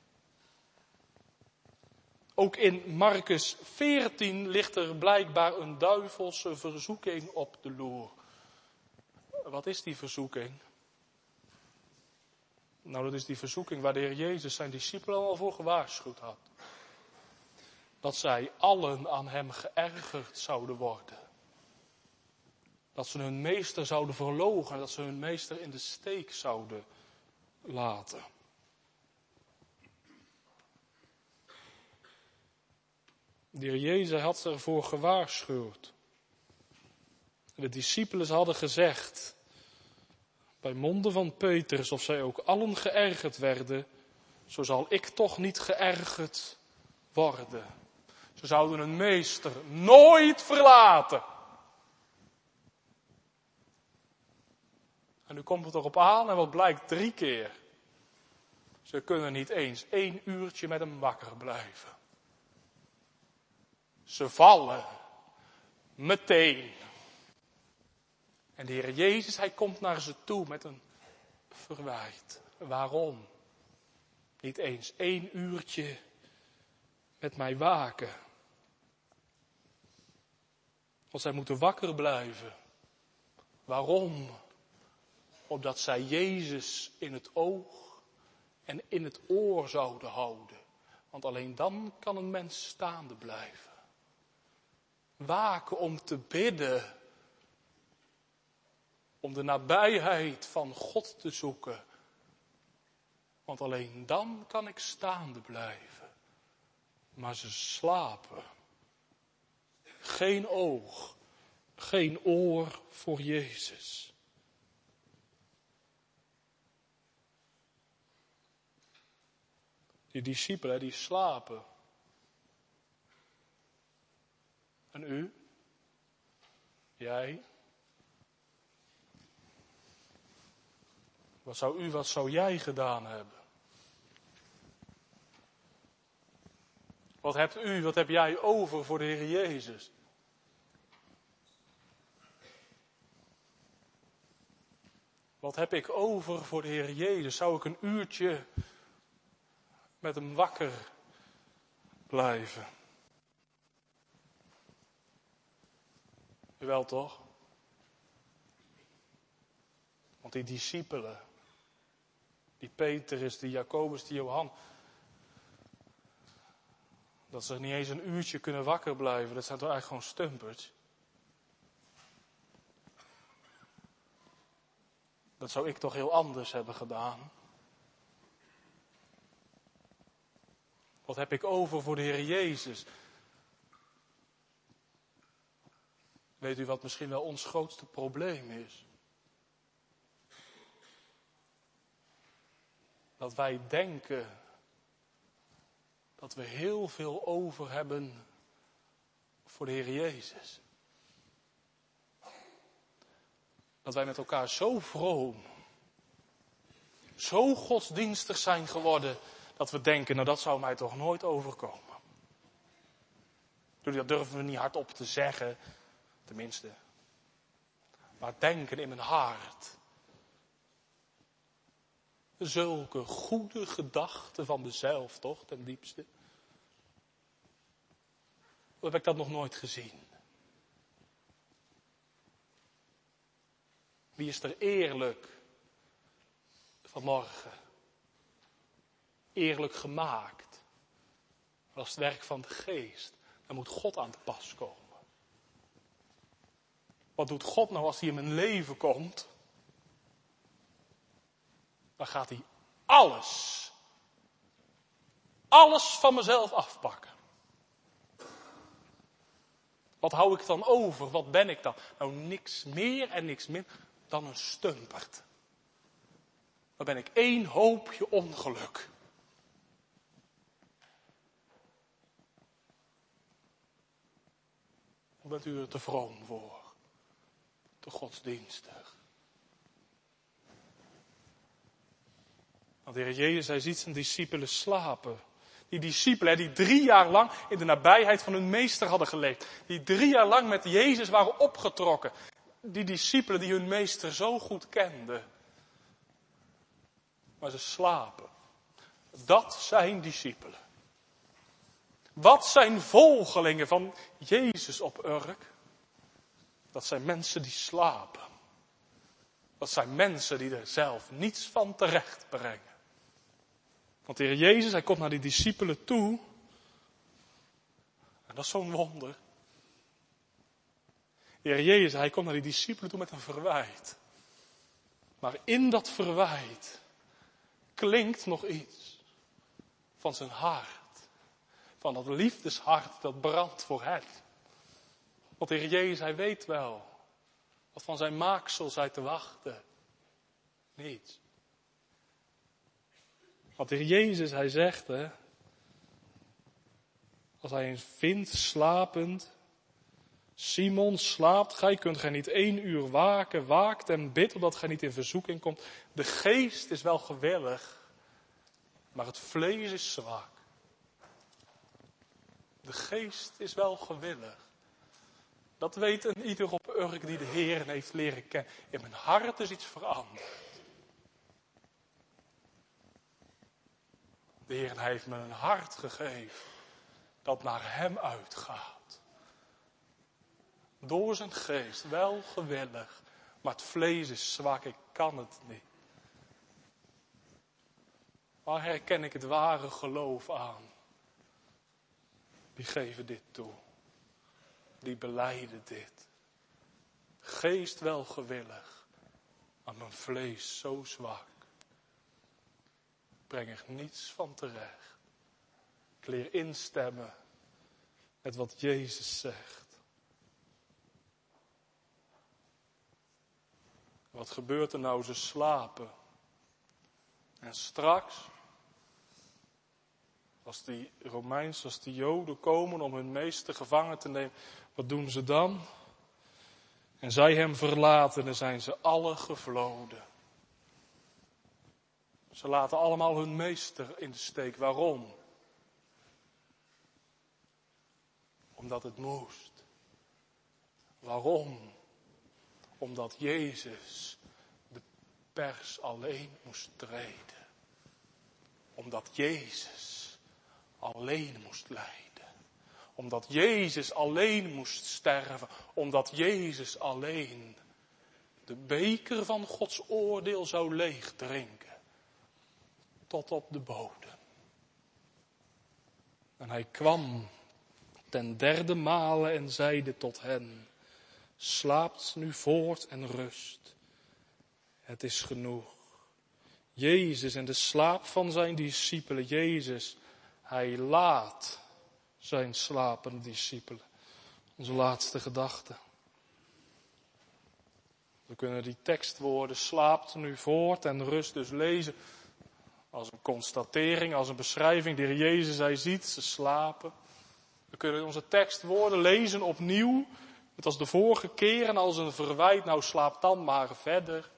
Ook in Marcus 14 ligt er blijkbaar een duivelse verzoeking op de loer. wat is die verzoeking? Nou, dat is die verzoeking waar de Heer Jezus zijn discipelen al voor gewaarschuwd had. Dat zij allen aan hem geërgerd zouden worden. Dat ze hun meester zouden verloochenen, dat ze hun meester in de steek zouden laten. De Heer Jezus had ervoor gewaarschuwd. De discipelen hadden gezegd, bij monden van Petrus, of zij ook allen geërgerd werden, zo zal ik toch niet geërgerd worden. Ze zouden hun meester nooit verlaten. En nu komt het erop aan en wat blijkt 3 keer. Ze kunnen niet eens 1 uurtje met hem wakker blijven. Ze vallen meteen. En de Heer Jezus, hij komt naar ze toe met een verwijt. Waarom? Niet eens 1 uurtje met mij waken. Want zij moeten wakker blijven. Waarom? Opdat zij Jezus in het oog en in het oor zouden houden. Want alleen dan kan een mens staande blijven. Waken om te bidden. Om de nabijheid van God te zoeken. Want alleen dan kan ik staande blijven. Maar ze slapen. Geen oog, geen oor voor Jezus. Die discipelen, die slapen. En u? Jij? Wat zou jij gedaan hebben? Wat heb jij over voor de Heer Jezus? Wat heb ik over voor de Heer Jezus? Zou ik een uurtje met hem wakker blijven? Jawel toch? Want die discipelen, die Petrus, die Jacobus, die Johan, dat ze niet eens een uurtje kunnen wakker blijven, dat zijn toch eigenlijk gewoon stumpers? Dat zou ik toch heel anders hebben gedaan? Wat heb ik over voor de Heer Jezus? Weet u wat misschien wel ons grootste probleem is? Dat wij denken dat we heel veel over hebben voor de Heer Jezus. Dat wij met elkaar zo vroom, zo godsdienstig zijn geworden, dat we denken, nou dat zou mij toch nooit overkomen. Dat durven we niet hardop te zeggen, tenminste. Maar denken in mijn hart. Zulke goede gedachten van mezelf, toch, ten diepste. Hoe heb ik dat nog nooit gezien? Wie is er eerlijk vanmorgen? Eerlijk gemaakt. Dat is het werk van de geest. Dan moet God aan te pas komen. Wat doet God nou als hij in mijn leven komt? Dan gaat hij alles van mezelf afpakken. Wat hou ik dan over? Wat ben ik dan? Nou, niks meer en niks minder dan een stumperd. Dan ben ik 1 hoopje ongeluk. Hoe bent u er te vroom voor? Te godsdienstig. Want de Heer Jezus, hij ziet zijn discipelen slapen. Die discipelen die 3 jaar lang in de nabijheid van hun meester hadden geleefd. Die 3 jaar lang met Jezus waren opgetrokken. Die discipelen die hun meester zo goed kenden. Maar ze slapen. Dat zijn discipelen. Wat zijn volgelingen van Jezus op Urk? Dat zijn mensen die slapen. Dat zijn mensen die er zelf niets van terecht brengen. Want de Heer Jezus, hij komt naar die discipelen toe. En dat is zo'n wonder. De Heer Jezus, hij komt naar die discipelen toe met een verwijt. Maar in dat verwijt klinkt nog iets van zijn hart. Van dat liefdeshart dat brandt voor hen. Want de Heer Jezus, hij weet wel wat van zijn maaksel zij te wachten. Niets. Want de Heer Jezus, hij zegt, als hij een vindt slapend, Simon, slaapt gij, kunt gij niet 1 uur waken, waakt en bidt, opdat gij niet in verzoeking komt. De geest is wel gewillig, maar het vlees is zwak. De geest is wel gewillig. Dat weet een ieder op Urk die de Heer heeft leren kennen. In mijn hart is iets veranderd. De Heer heeft me een hart gegeven dat naar hem uitgaat. Door zijn geest, wel gewillig, maar het vlees is zwak, ik kan het niet. Waar herken ik het ware geloof aan? Die geven dit toe. Die belijden dit. Geest wel gewillig, maar mijn vlees zo zwak. Ik breng er niets van terecht. Ik leer instemmen met wat Jezus zegt. Wat gebeurt er nou? Ze slapen. En straks, als die Joden komen om hun meester gevangen te nemen, wat doen ze dan? En zij hem verlaten, dan zijn ze alle gevloden. Ze laten allemaal hun meester in de steek. Waarom? Omdat het moest. Waarom? Omdat Jezus de pers alleen moest treden. Omdat Jezus alleen moest lijden. Omdat Jezus alleen moest sterven. Omdat Jezus alleen de beker van Gods oordeel zou leegdrinken. Tot op de bodem. En hij kwam ten 3e male en zeide tot hen: slaapt nu voort en rust. Het is genoeg. Jezus en de slaap van zijn discipelen. Jezus, hij laat zijn slapende discipelen. Onze laatste gedachte. We kunnen die tekstwoorden slaapt nu voort en rust dus lezen als een constatering, als een beschrijving. De Heer Jezus, hij ziet, ze slapen. We kunnen onze tekstwoorden lezen opnieuw, net als de vorige keer en als een verwijt. Nou, slaap dan maar verder.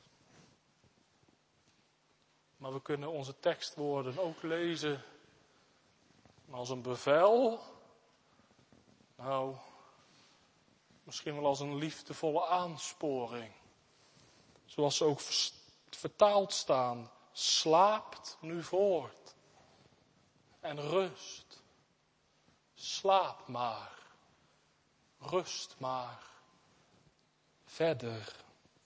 Maar we kunnen onze tekstwoorden ook lezen als een bevel. Nou, misschien wel als een liefdevolle aansporing. Zoals ze ook vertaald staan. Slaapt nu voort. En rust. Slaap maar. Rust maar. Verder.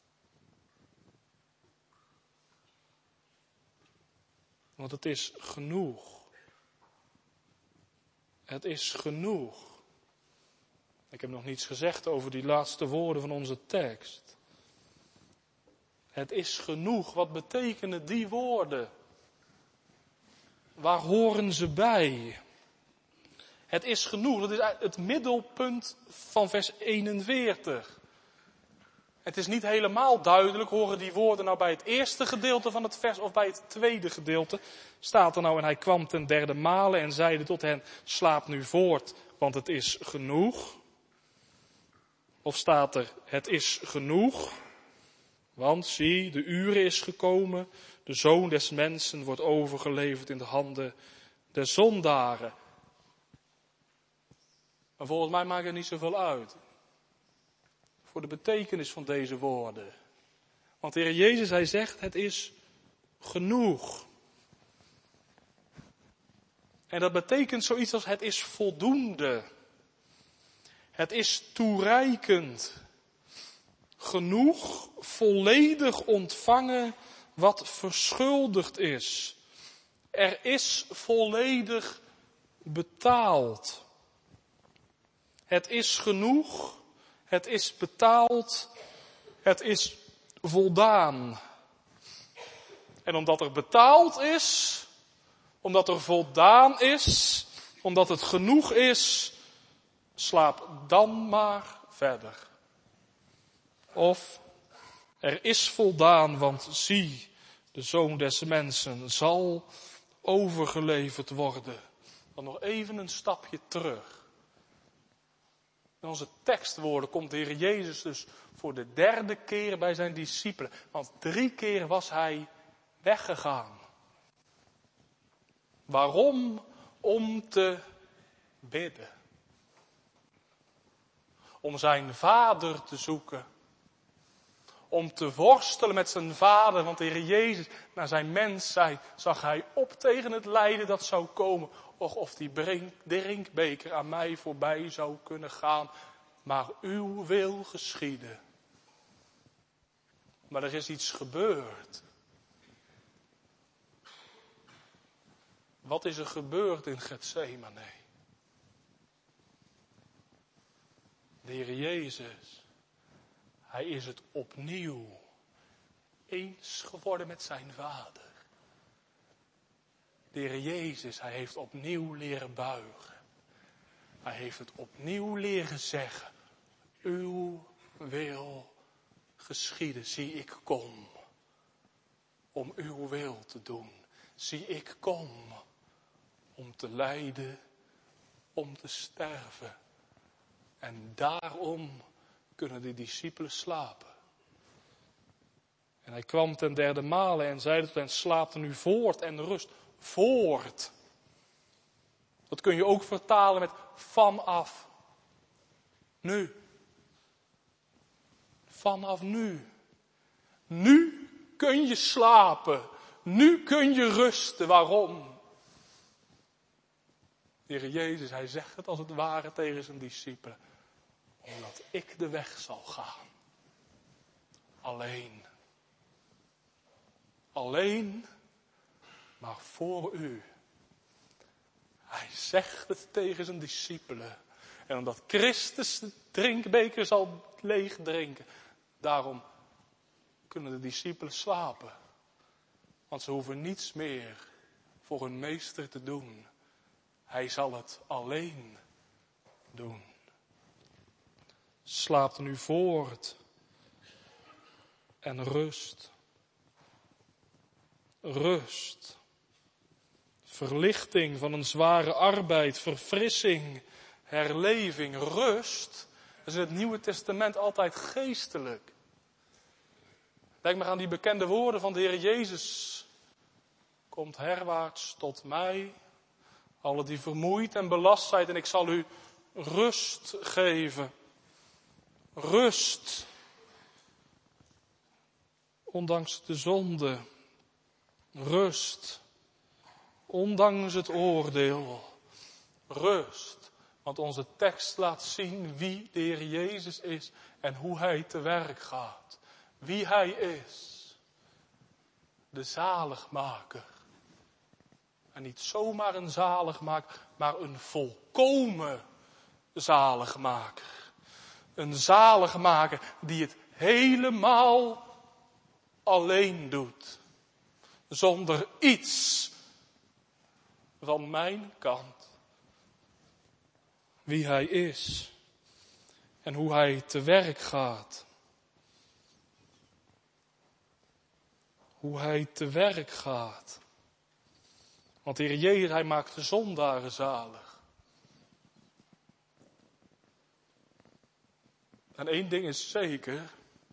Want het is genoeg. Het is genoeg. Ik heb nog niets gezegd over die laatste woorden van onze tekst. Het is genoeg. Wat betekenen die woorden? Waar horen ze bij? Het is genoeg. Dat is het middelpunt van vers 41. Het is niet helemaal duidelijk, horen die woorden nou bij het eerste gedeelte van het vers of bij het tweede gedeelte. Staat er nou, en hij kwam ten 3e male en zeide tot hen: slaap nu voort, want het is genoeg. Of staat er: het is genoeg, want zie, de uur is gekomen, de Zoon des Mensen wordt overgeleverd in de handen der zondaren. Maar volgens mij maakt het niet zoveel uit voor de betekenis van deze woorden. Want de Heer Jezus, hij zegt, het is genoeg. En dat betekent zoiets als het is voldoende. Het is toereikend. genoeg volledig ontvangen wat verschuldigd is. Er is volledig betaald. Het is genoeg, het is betaald, het is voldaan. En omdat er betaald is, omdat er voldaan is, omdat het genoeg is, slaap dan maar verder. Of er is voldaan, want zie, de Zoon des Mensen zal overgeleverd worden. Dan nog even een stapje terug. In onze tekstwoorden komt de Heer Jezus dus voor de 3e keer bij zijn discipelen. Want 3 keer was hij weggegaan. Waarom? Om te bidden. Om zijn Vader te zoeken. Om te worstelen met zijn Vader. Want de Heer Jezus, na zijn mensheid, zag hij op tegen het lijden dat zou komen. Och, of die drinkbeker aan mij voorbij zou kunnen gaan. Maar uw wil geschieden. Maar er is iets gebeurd. Wat is er gebeurd in Getsemane? De Heer Jezus, hij is het opnieuw eens geworden met zijn Vader. De Heer Jezus, hij heeft opnieuw leren buigen. Hij heeft het opnieuw leren zeggen. Uw wil geschieden. Zie, ik kom om uw wil te doen. Zie, ik kom om te lijden, om te sterven. En daarom kunnen de discipelen slapen. En hij kwam ten 3e male en zeide tot hen, slaapt nu voort en rust. Voort. Dat kun je ook vertalen met vanaf nu. Vanaf nu. Nu kun je slapen. Nu kun je rusten. Waarom? De Heer Jezus, hij zegt het als het ware tegen zijn discipelen. Omdat ik de weg zal gaan. Alleen. Alleen, maar voor u. Hij zegt het tegen zijn discipelen. En omdat Christus de drinkbeker zal leeg drinken. Daarom kunnen de discipelen slapen. Want ze hoeven niets meer voor hun meester te doen. Hij zal het alleen doen. Slaapt nu voort. En rust. Rust. Verlichting van een zware arbeid. Verfrissing. Herleving. Rust. Dat is in het Nieuwe Testament altijd geestelijk. Denk maar aan die bekende woorden van de Heer Jezus. Komt herwaarts tot mij. Alle die vermoeid en belast zijn. En ik zal u rust geven. Rust. Ondanks de zonde. Rust. Ondanks het oordeel. Rust. Want onze tekst laat zien wie de Heer Jezus is. En hoe hij te werk gaat. Wie hij is. De zaligmaker. En niet zomaar een zaligmaker, maar een volkomen zaligmaker. Een zaligmaker die het helemaal alleen doet. Zonder iets van mijn kant. Wie hij is. En hoe hij te werk gaat. Hoe hij te werk gaat. Want de Heer Jezus, hij maakt de zondaren zalig. En één ding is zeker.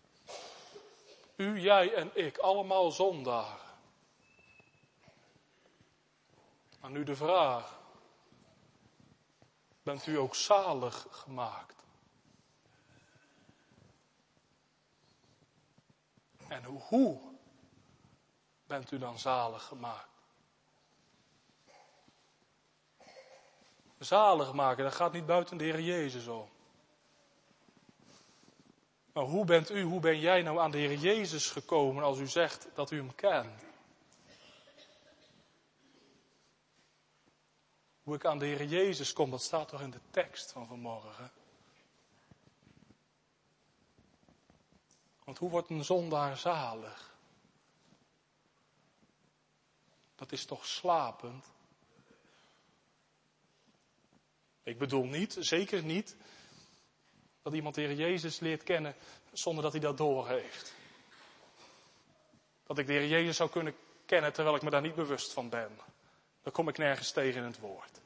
U, jij en ik, allemaal zondaren. Maar nu de vraag. Bent u ook zalig gemaakt? En hoe bent u dan zalig gemaakt? Zalig maken, dat gaat niet buiten de Heer Jezus om. Maar hoe ben jij nou aan de Heer Jezus gekomen als u zegt dat u hem kent? Hoe ik aan de Heer Jezus kom, dat staat toch in de tekst van vanmorgen. Want hoe wordt een zondaar zalig? Dat is toch slapend? Ik bedoel niet, zeker niet, dat iemand de Heer Jezus leert kennen zonder dat hij dat doorheeft. Dat ik de Heer Jezus zou kunnen kennen terwijl ik me daar niet bewust van ben. Dan kom ik nergens tegen in het woord.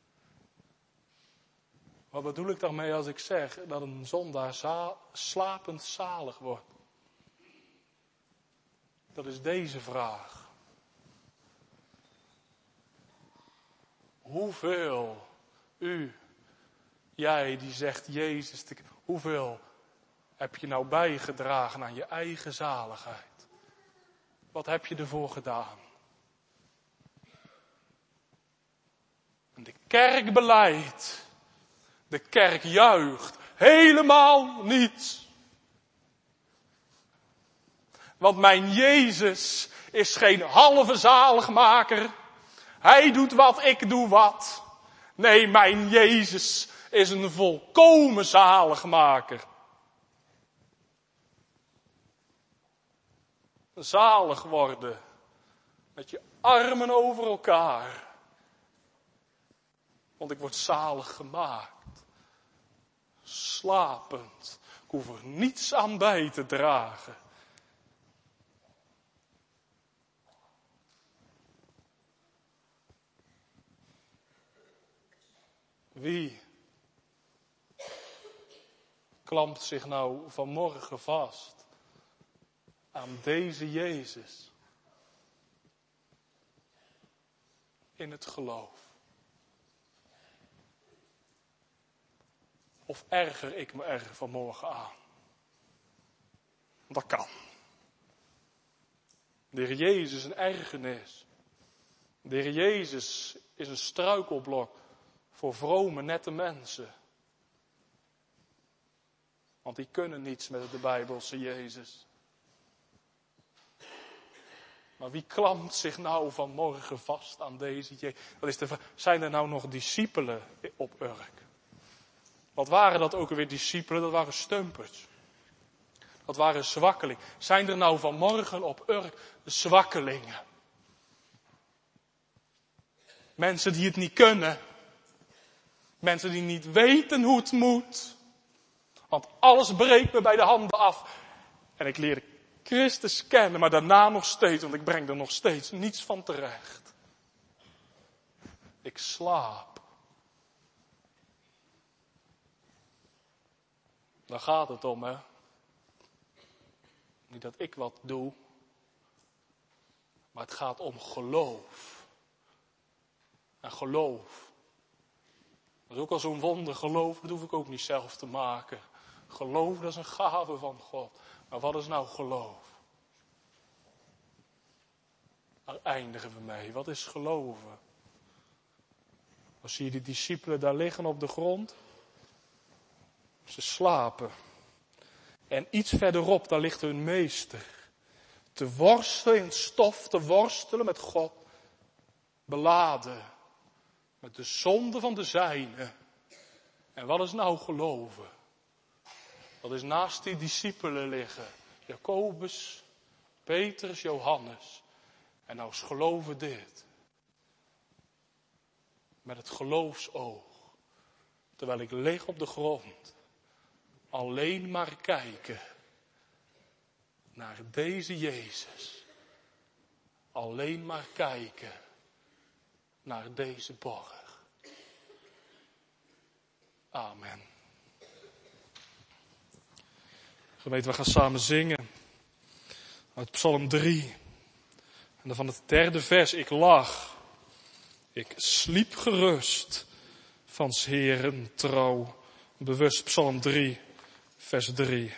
Wat bedoel ik daarmee als ik zeg dat een zondaar slapend zalig wordt? Dat is deze vraag. Hoeveel jij die zegt Jezus, hoeveel heb je nou bijgedragen aan je eigen zaligheid? Wat heb je ervoor gedaan? En de kerk beleidt, de kerk juicht, helemaal niets. Want mijn Jezus is geen halve zaligmaker. Hij doet wat, ik doe wat. Nee, mijn Jezus is een volkomen zaligmaker. Zalig worden met je armen over elkaar. Want ik word zalig gemaakt. Slapend. Ik hoef er niets aan bij te dragen. Wie klampt zich nou vanmorgen vast aan deze Jezus in het geloof? Of erger ik me er vanmorgen aan? Dat kan. De Heer Jezus is een ergernis. De Heer Jezus is een struikelblok voor vrome, nette mensen. Want die kunnen niets met de Bijbelse Jezus. Maar wie klampt zich nou vanmorgen vast aan deze Jezus? Dat is de vraag. Zijn er nou nog discipelen op Urk? Wat waren dat ook alweer discipelen? Dat waren stumpers. Dat waren zwakkelingen. Zijn er nou vanmorgen op Urk zwakkelingen? Mensen die het niet kunnen. Mensen die niet weten hoe het moet. Want alles breekt me bij de handen af. En ik leer Christus kennen, maar daarna nog steeds, want ik breng er nog steeds niets van terecht. Ik slaap. Daar gaat het om, hè. Niet dat ik wat doe, maar het gaat om geloof. En geloof. Dat is ook al zo'n wonder. Geloof, dat hoef ik ook niet zelf te maken. Geloof, dat is een gave van God. Maar wat is nou geloof? Daar eindigen we mee. Wat is geloven? Dan zie je die discipelen daar liggen op de grond. Ze slapen. En iets verderop, daar ligt hun meester. Te worstelen in het stof, te worstelen met God. Beladen. Met de zonde van de zijnen. En wat is nou geloven? Dat is naast die discipelen liggen. Jacobus, Petrus, Johannes. En nou is geloven dit. Met het geloofsoog. Terwijl ik lig op de grond. Alleen maar kijken. Naar deze Jezus. Alleen maar kijken. Naar deze borg. Amen. Gemeente, we gaan samen zingen. Uit Psalm 3. En dan van het 3e vers. Ik lag. Ik sliep gerust. Van 's Heeren trouw. Bewust Psalm 3. Vers 3.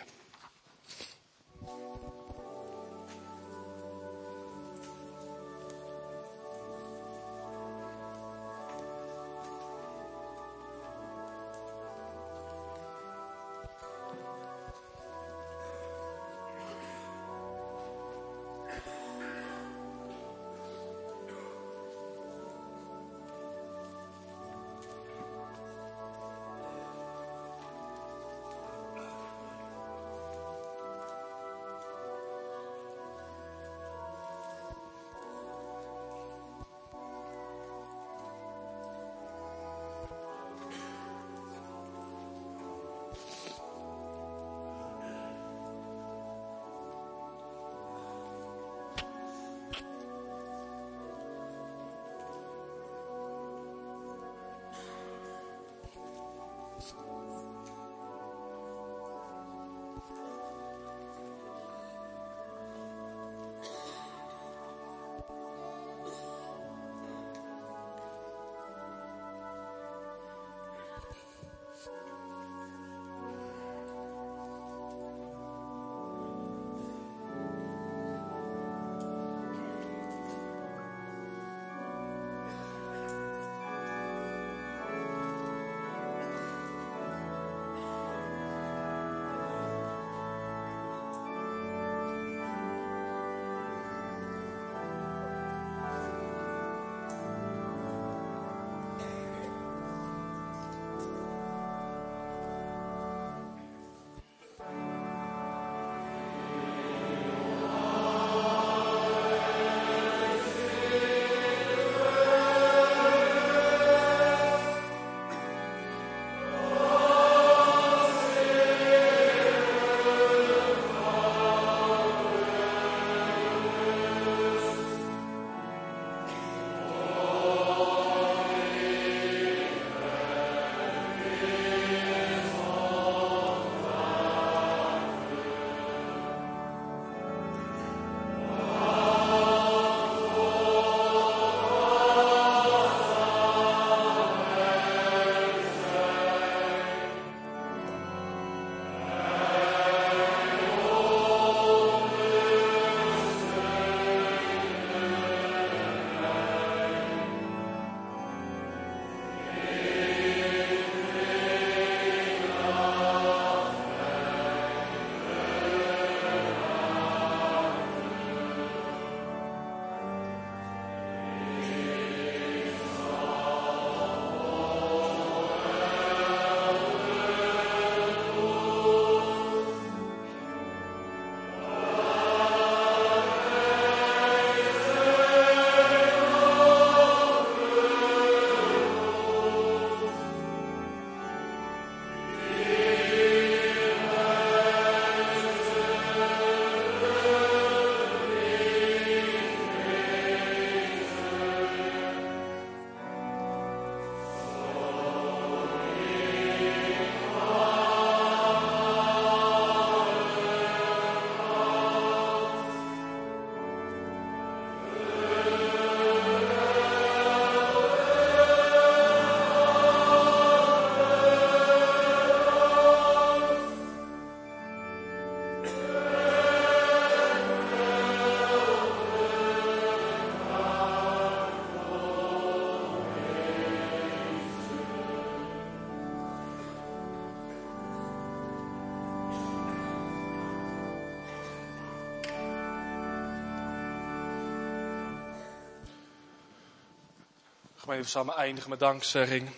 Gemeente, we samen eindigen met dankzegging.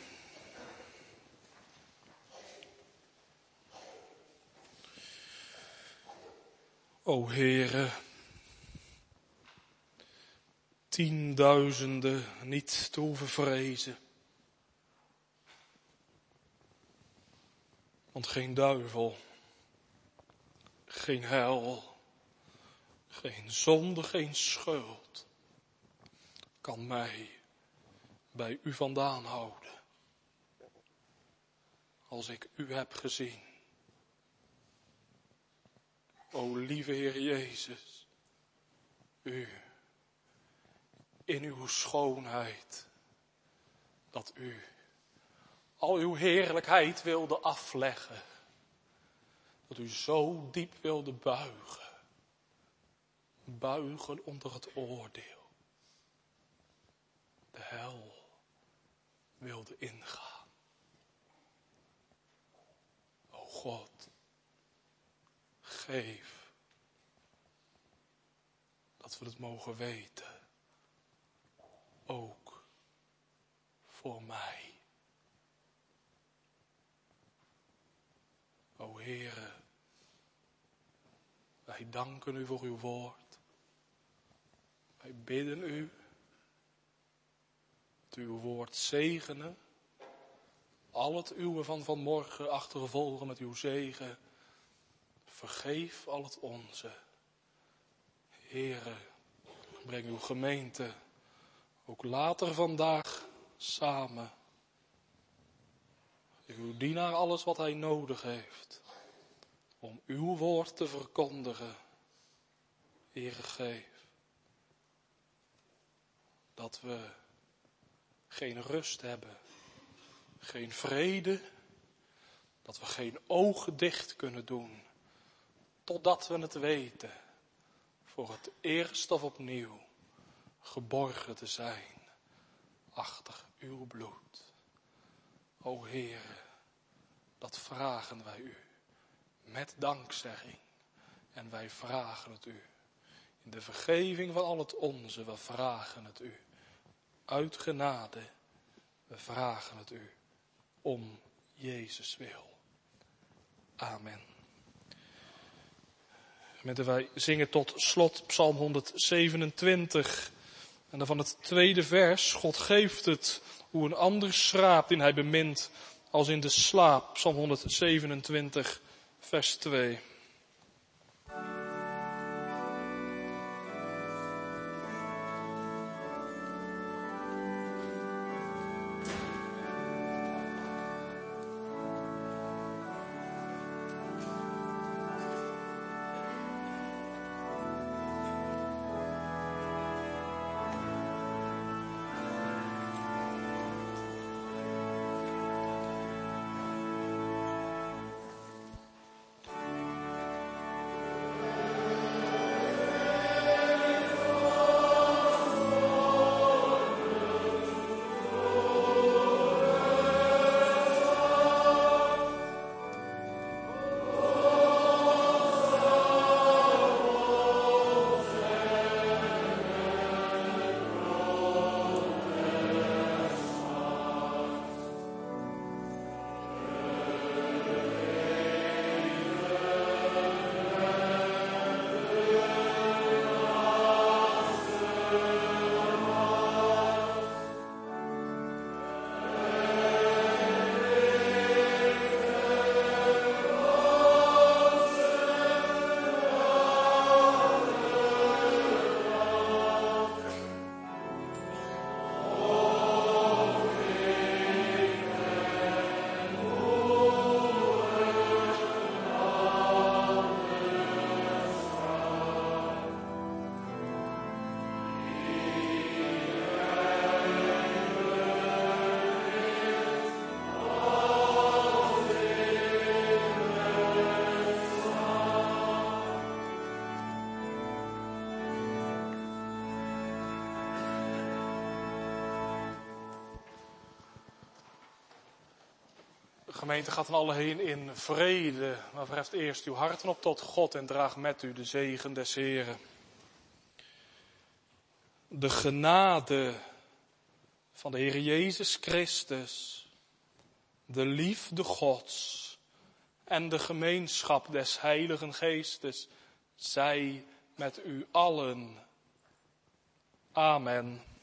O Heere, tienduizenden niet te hoeven vrezen. Want geen duivel, geen hel, geen zonde, geen schuld kan mij bij u vandaan houden. Als ik u heb gezien. O lieve Heer Jezus, u in uw schoonheid, dat u al uw heerlijkheid wilde afleggen. Dat u zo diep wilde buigen. Buigen onder het oordeel. De hel wilde ingaan. O God, geef dat we het mogen weten. Ook voor mij. O Heere, wij danken u voor uw woord. Wij bidden u dat uw woord zegenen. Al het uwe van vanmorgen achtervolgen met uw zegen. Vergeef al het onze. Heere, breng uw gemeente ook later vandaag samen. Geef uw dienaar alles wat hij nodig heeft om uw woord te verkondigen. Heere, geef dat we geen rust hebben, geen vrede, dat we geen ogen dicht kunnen doen, totdat we het weten, voor het eerst of opnieuw geborgen te zijn achter uw bloed. O Heere, dat vragen wij u met dankzegging. En wij vragen het u in de vergeving van al het onze. We vragen het u uit genade. We vragen het u om Jezus wil. Amen. Gemeente, wij zingen tot slot Psalm 127. En dan van het tweede vers. God geeft het hoe een ander schraapt die hij bemint als in de slaap. Psalm 127 vers 2. De gemeente gaat van alle heen in vrede, maar verheft eerst uw harten op tot God en draag met u de zegen des Heren. De genade van de Heer Jezus Christus, de liefde Gods en de gemeenschap des Heiligen Geestes zij met u allen. Amen.